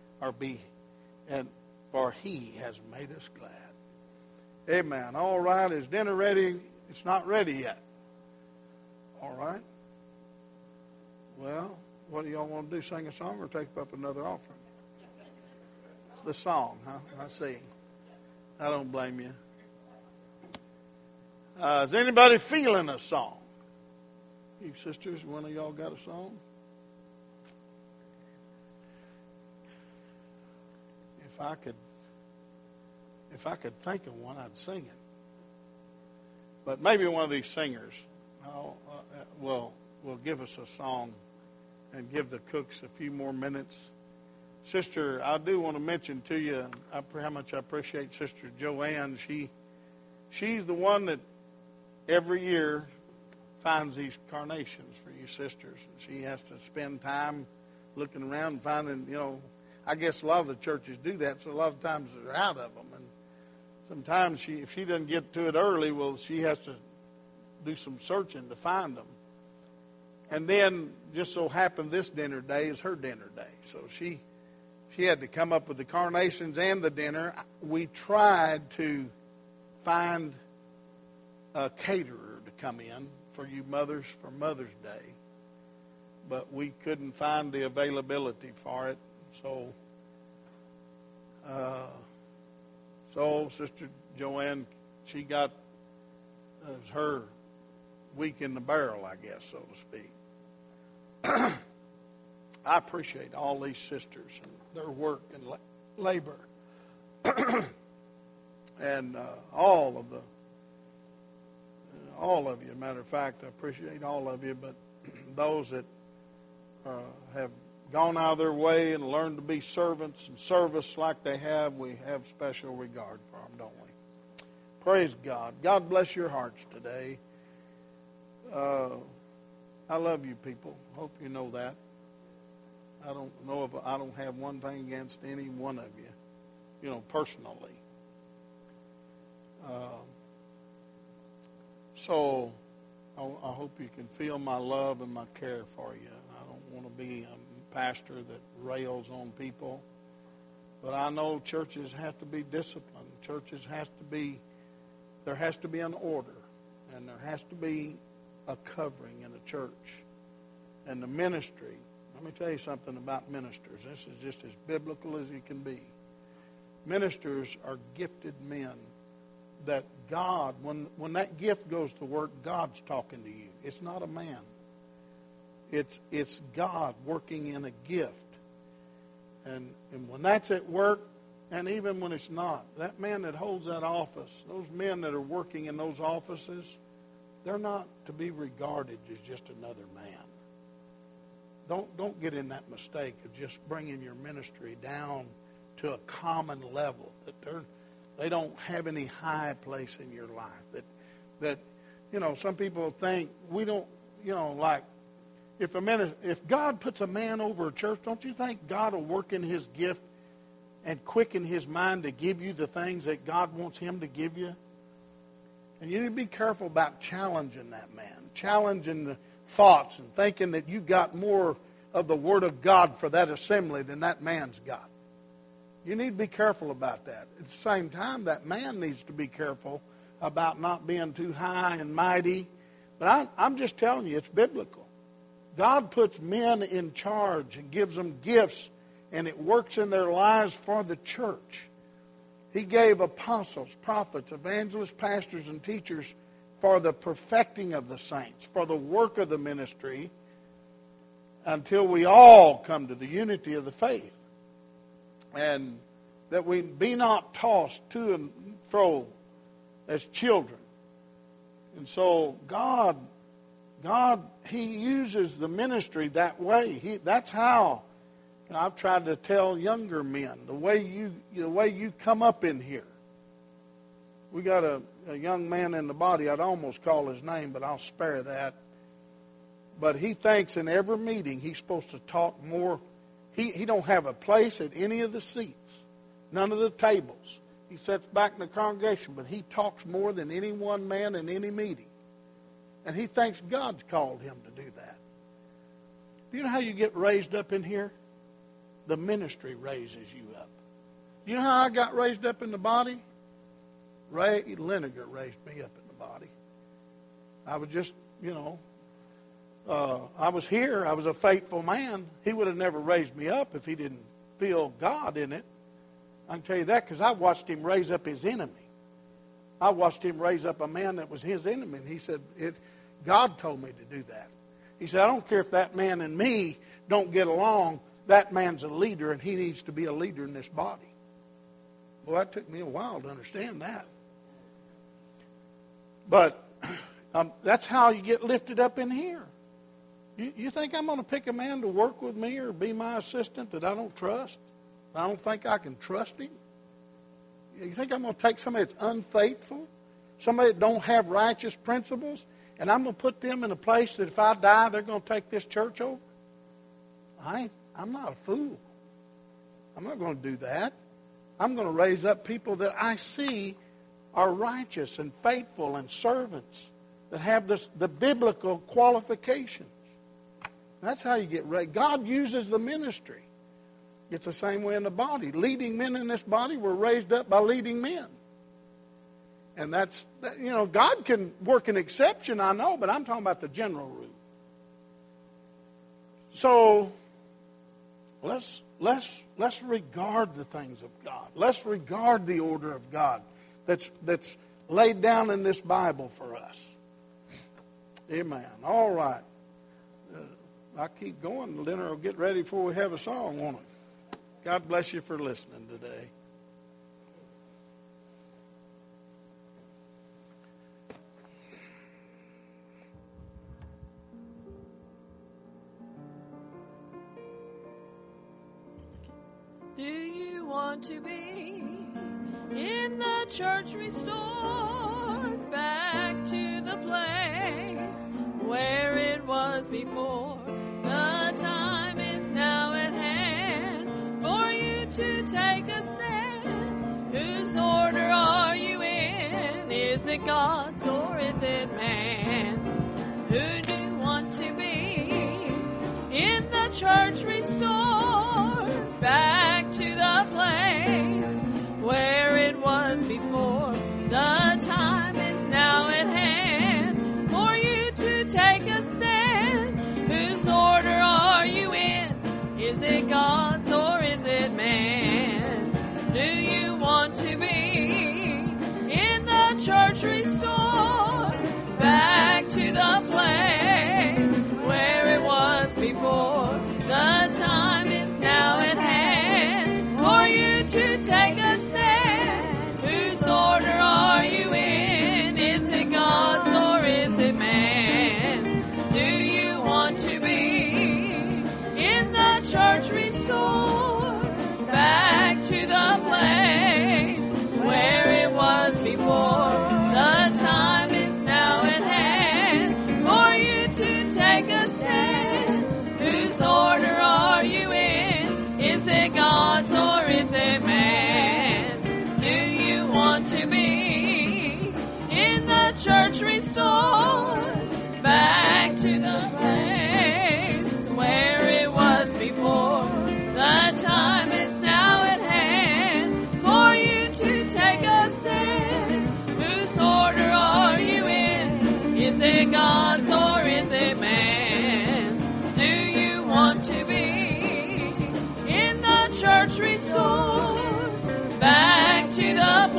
for he has made us glad. Amen. All right, is dinner ready? It's not ready yet. All right. Well, what do y'all want to do? Sing a song or take up another offering? It's the song, huh? I see. I don't blame you. Is anybody feeling a song? You sisters, one of y'all got a song? I could think of one, I'd sing it. But maybe one of these singers will give us a song and give the cooks a few more minutes. Sister, I do want to mention to you how much I appreciate Sister Joanne. She's the one that every year finds these carnations for you sisters. She has to spend time looking around and finding, I guess a lot of the churches do that, so a lot of times they're out of them. And sometimes if she doesn't get to it early, well, she has to do some searching to find them. And then just so happened this dinner day is her dinner day. So she had to come up with the carnations and the dinner. We tried to find a caterer to come in for you mothers for Mother's Day, but we couldn't find the availability for it. So Sister Joanne, she got it was her week in the barrel, I guess, so to speak. I appreciate all these sisters and their work and labor, and all of you. Matter of fact, I appreciate all of you, but those that have gone out of their way and learned to be servants and service like they have, we have special regard for them, don't we? Praise God. God bless your hearts today. I love you people. Hope you know that. I don't have one thing against any one of you, personally. So I hope you can feel my love and my care for you. I don't want to be a pastor that rails on people, but I know churches have to be disciplined. There has to be an order, and there has to be a covering in a church. And the ministry, let me tell you something about ministers. This is just as biblical as it can be. Ministers are gifted men that God, when that gift goes to work, God's talking to you. It's not a man. It's God working in a gift. And when that's at work, and even when it's not, that man that holds that office, those men that are working in those offices, they're not to be regarded as just another man. Don't get in that mistake of just bringing your ministry down to a common level, that they don't have any high place in your life. That some people think we don't, like if God puts a man over a church, don't you think God will work in his gift and quicken his mind to give you the things that God wants him to give you? And you need to be careful about challenging that man, challenging the thoughts and thinking that you got more of the Word of God for that assembly than that man's got. You need to be careful about that. At the same time, that man needs to be careful about not being too high and mighty. But I'm just telling you, it's biblical. God puts men in charge and gives them gifts, and it works in their lives for the church. He gave apostles, prophets, evangelists, pastors, and teachers for the perfecting of the saints, for the work of the ministry, until we all come to the unity of the faith. And that we be not tossed to and fro as children. And so God, He uses the ministry that way. That's how. And I've tried to tell younger men, the way you come up in here. We got a young man in the body, I'd almost call his name, but I'll spare that. But he thinks in every meeting he's supposed to talk more. He don't have a place at any of the seats, none of the tables. He sits back in the congregation, but he talks more than any one man in any meeting. And he thinks God's called him to do that. Do you know how you get raised up in here? The ministry raises you up. You know how I got raised up in the body? Ray Liniger raised me up in the body. I was just, I was here. I was a faithful man. He would have never raised me up if he didn't feel God in it. I can tell you that because I watched him raise up his enemy. I watched him raise up a man that was his enemy. And he said, God told me to do that. He said, I don't care if that man and me don't get along. That man's a leader, and he needs to be a leader in this body. Well, that took me a while to understand that. But that's how you get lifted up in here. You think I'm going to pick a man to work with me or be my assistant that I don't trust? I don't think I can trust him? You think I'm going to take somebody that's unfaithful, somebody that don't have righteous principles, and I'm going to put them in a place that if I die, they're going to take this church over? I'm not a fool. I'm not going to do that. I'm going to raise up people that I see are righteous and faithful and servants that have the biblical qualifications. That's how you get raised. God uses the ministry. It's the same way in the body. Leading men in this body were raised up by leading men. And that's, God can work an exception, I know, but I'm talking about the general rule. So, let's regard the things of God. Let's regard the order of God that's laid down in this Bible for us. Amen. All right. I keep going. Dinner will get ready before we have a song, won't it? God bless you for listening today. Do you want to be in the church restored back to the place where it was before? The time is now at hand for you to take a stand. Whose order are you in? Is it God's or is it man's? Who do you want to be in the church restored back to the place where it was before? The time is now at hand for you to take a stand. Whose order are you in? Is it God's or is it man's? Do you want to be in the church restored back to the place where it was before? The time is now at hand for you to take a stand. Whose order are you in? Is it God's or is it man's? Do you want to be in the church restored back to the place where it was before? The time is now at hand for you to take a stand. Whose order are you in? Is it God's or is it man's? Do you want to be in the church restored back to the place where it was before? The time is now at hand for you to take a stand. Whose order are you in? Is it God's or is it man's? Do you want to be in the church restored back to the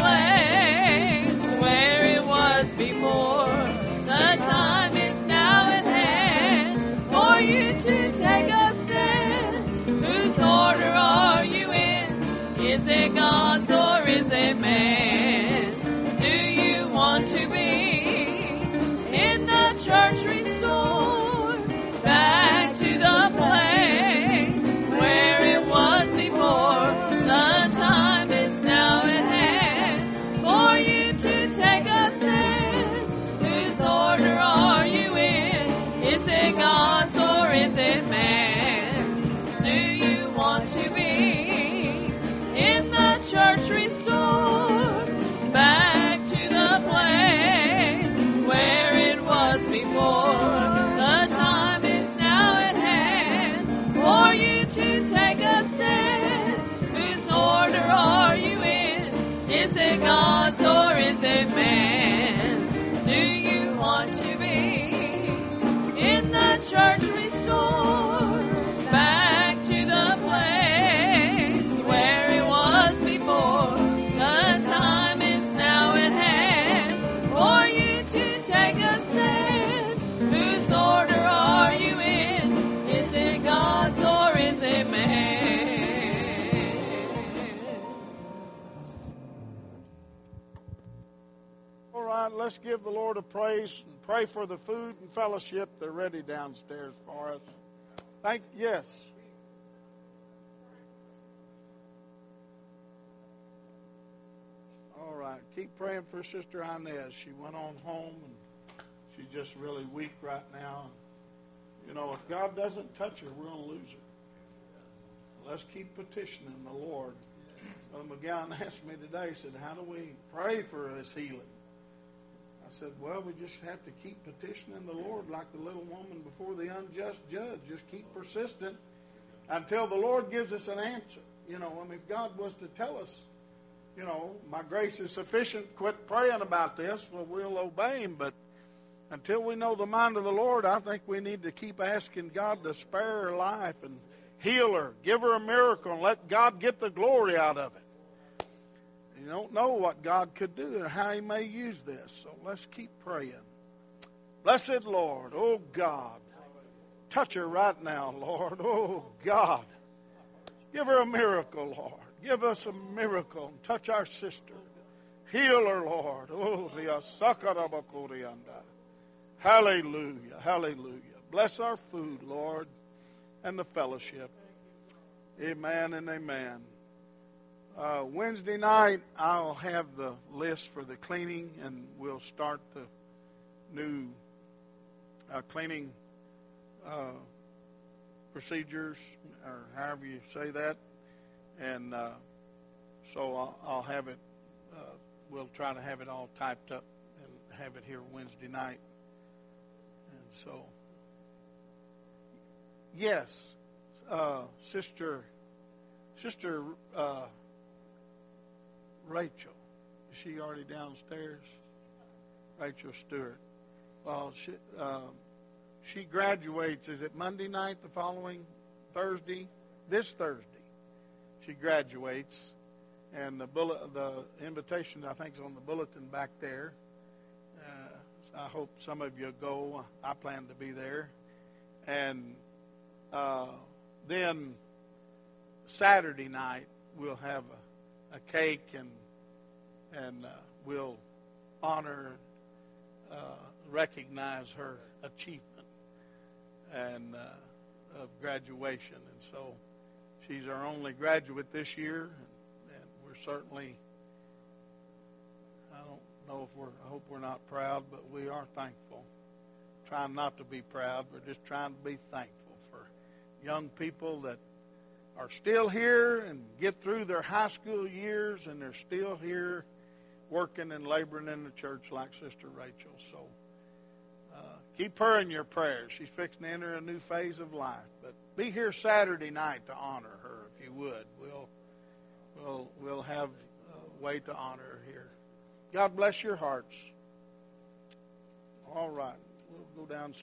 place where it was before? The time is now at hand for you to take a stand. Whose order are you in? Is it God's or is it man's? Do you want to be in the church restored back to the place where it was before? The time is now at hand for you to take a stand. Whose order are you in? Is it God's or is it man's? Do you want to be in the church restored back to the place where it was before? The time is now at hand for you to take a stand. Whose order are you in? Is it God's or is it man's? Do you want to be in the church restored back to the place where it was before? The time is now at hand for you to take a stand. Whose order are you in? Is it God's or is it man's? give the Lord a praise and pray for the food and fellowship? They're ready downstairs for us. Yes. All right. Keep praying for Sister Inez. She went on home and she's just really weak right now. You know, if God doesn't touch her, we're going to lose her. Let's keep petitioning the Lord. McGowan asked me today, he said, how do we pray for this healing? I said, well, we just have to keep petitioning the Lord like the little woman before the unjust judge. Just keep persistent until the Lord gives us an answer. You know, I mean, if God was to tell us, you know, my grace is sufficient, quit praying about this, well, we'll obey Him. But until we know the mind of the Lord, I think we need to keep asking God to spare her life and heal her, give her a miracle, and let God get the glory out of it. You don't know what God could do or how He may use this, so let's keep praying. Blessed Lord, oh God, touch her right now, Lord, oh God. Give her a miracle, Lord. Give us a miracle and touch our sister. Heal her, Lord. Oh, hallelujah, hallelujah. Bless our food, Lord, and the fellowship. Amen and amen. Wednesday night, I'll have the list for the cleaning, and we'll start the new cleaning procedures, or however you say that. And so I'll have it, we'll try to have it all typed up and have it here Wednesday night. And so, yes, Sister Rachel, is she already downstairs? Rachel Stewart. Well, she graduates, is it Monday night, the following Thursday? This Thursday. She graduates, and the invitation, I think, is on the bulletin back there. I hope some of you go. I plan to be there. And then Saturday night, we'll have a cake, and we'll honor, recognize her achievement and of graduation. And so she's our only graduate this year, and we're certainly, I hope we're not proud, but we are thankful. Trying not to be proud, we're just trying to be thankful for young people that are still here and get through their high school years, and they're still here working and laboring in the church like Sister Rachel. So keep her in your prayers. She's fixing to enter a new phase of life. But be here Saturday night to honor her, if you would. We'll have a way to honor her here. God bless your hearts. All right, we'll go down.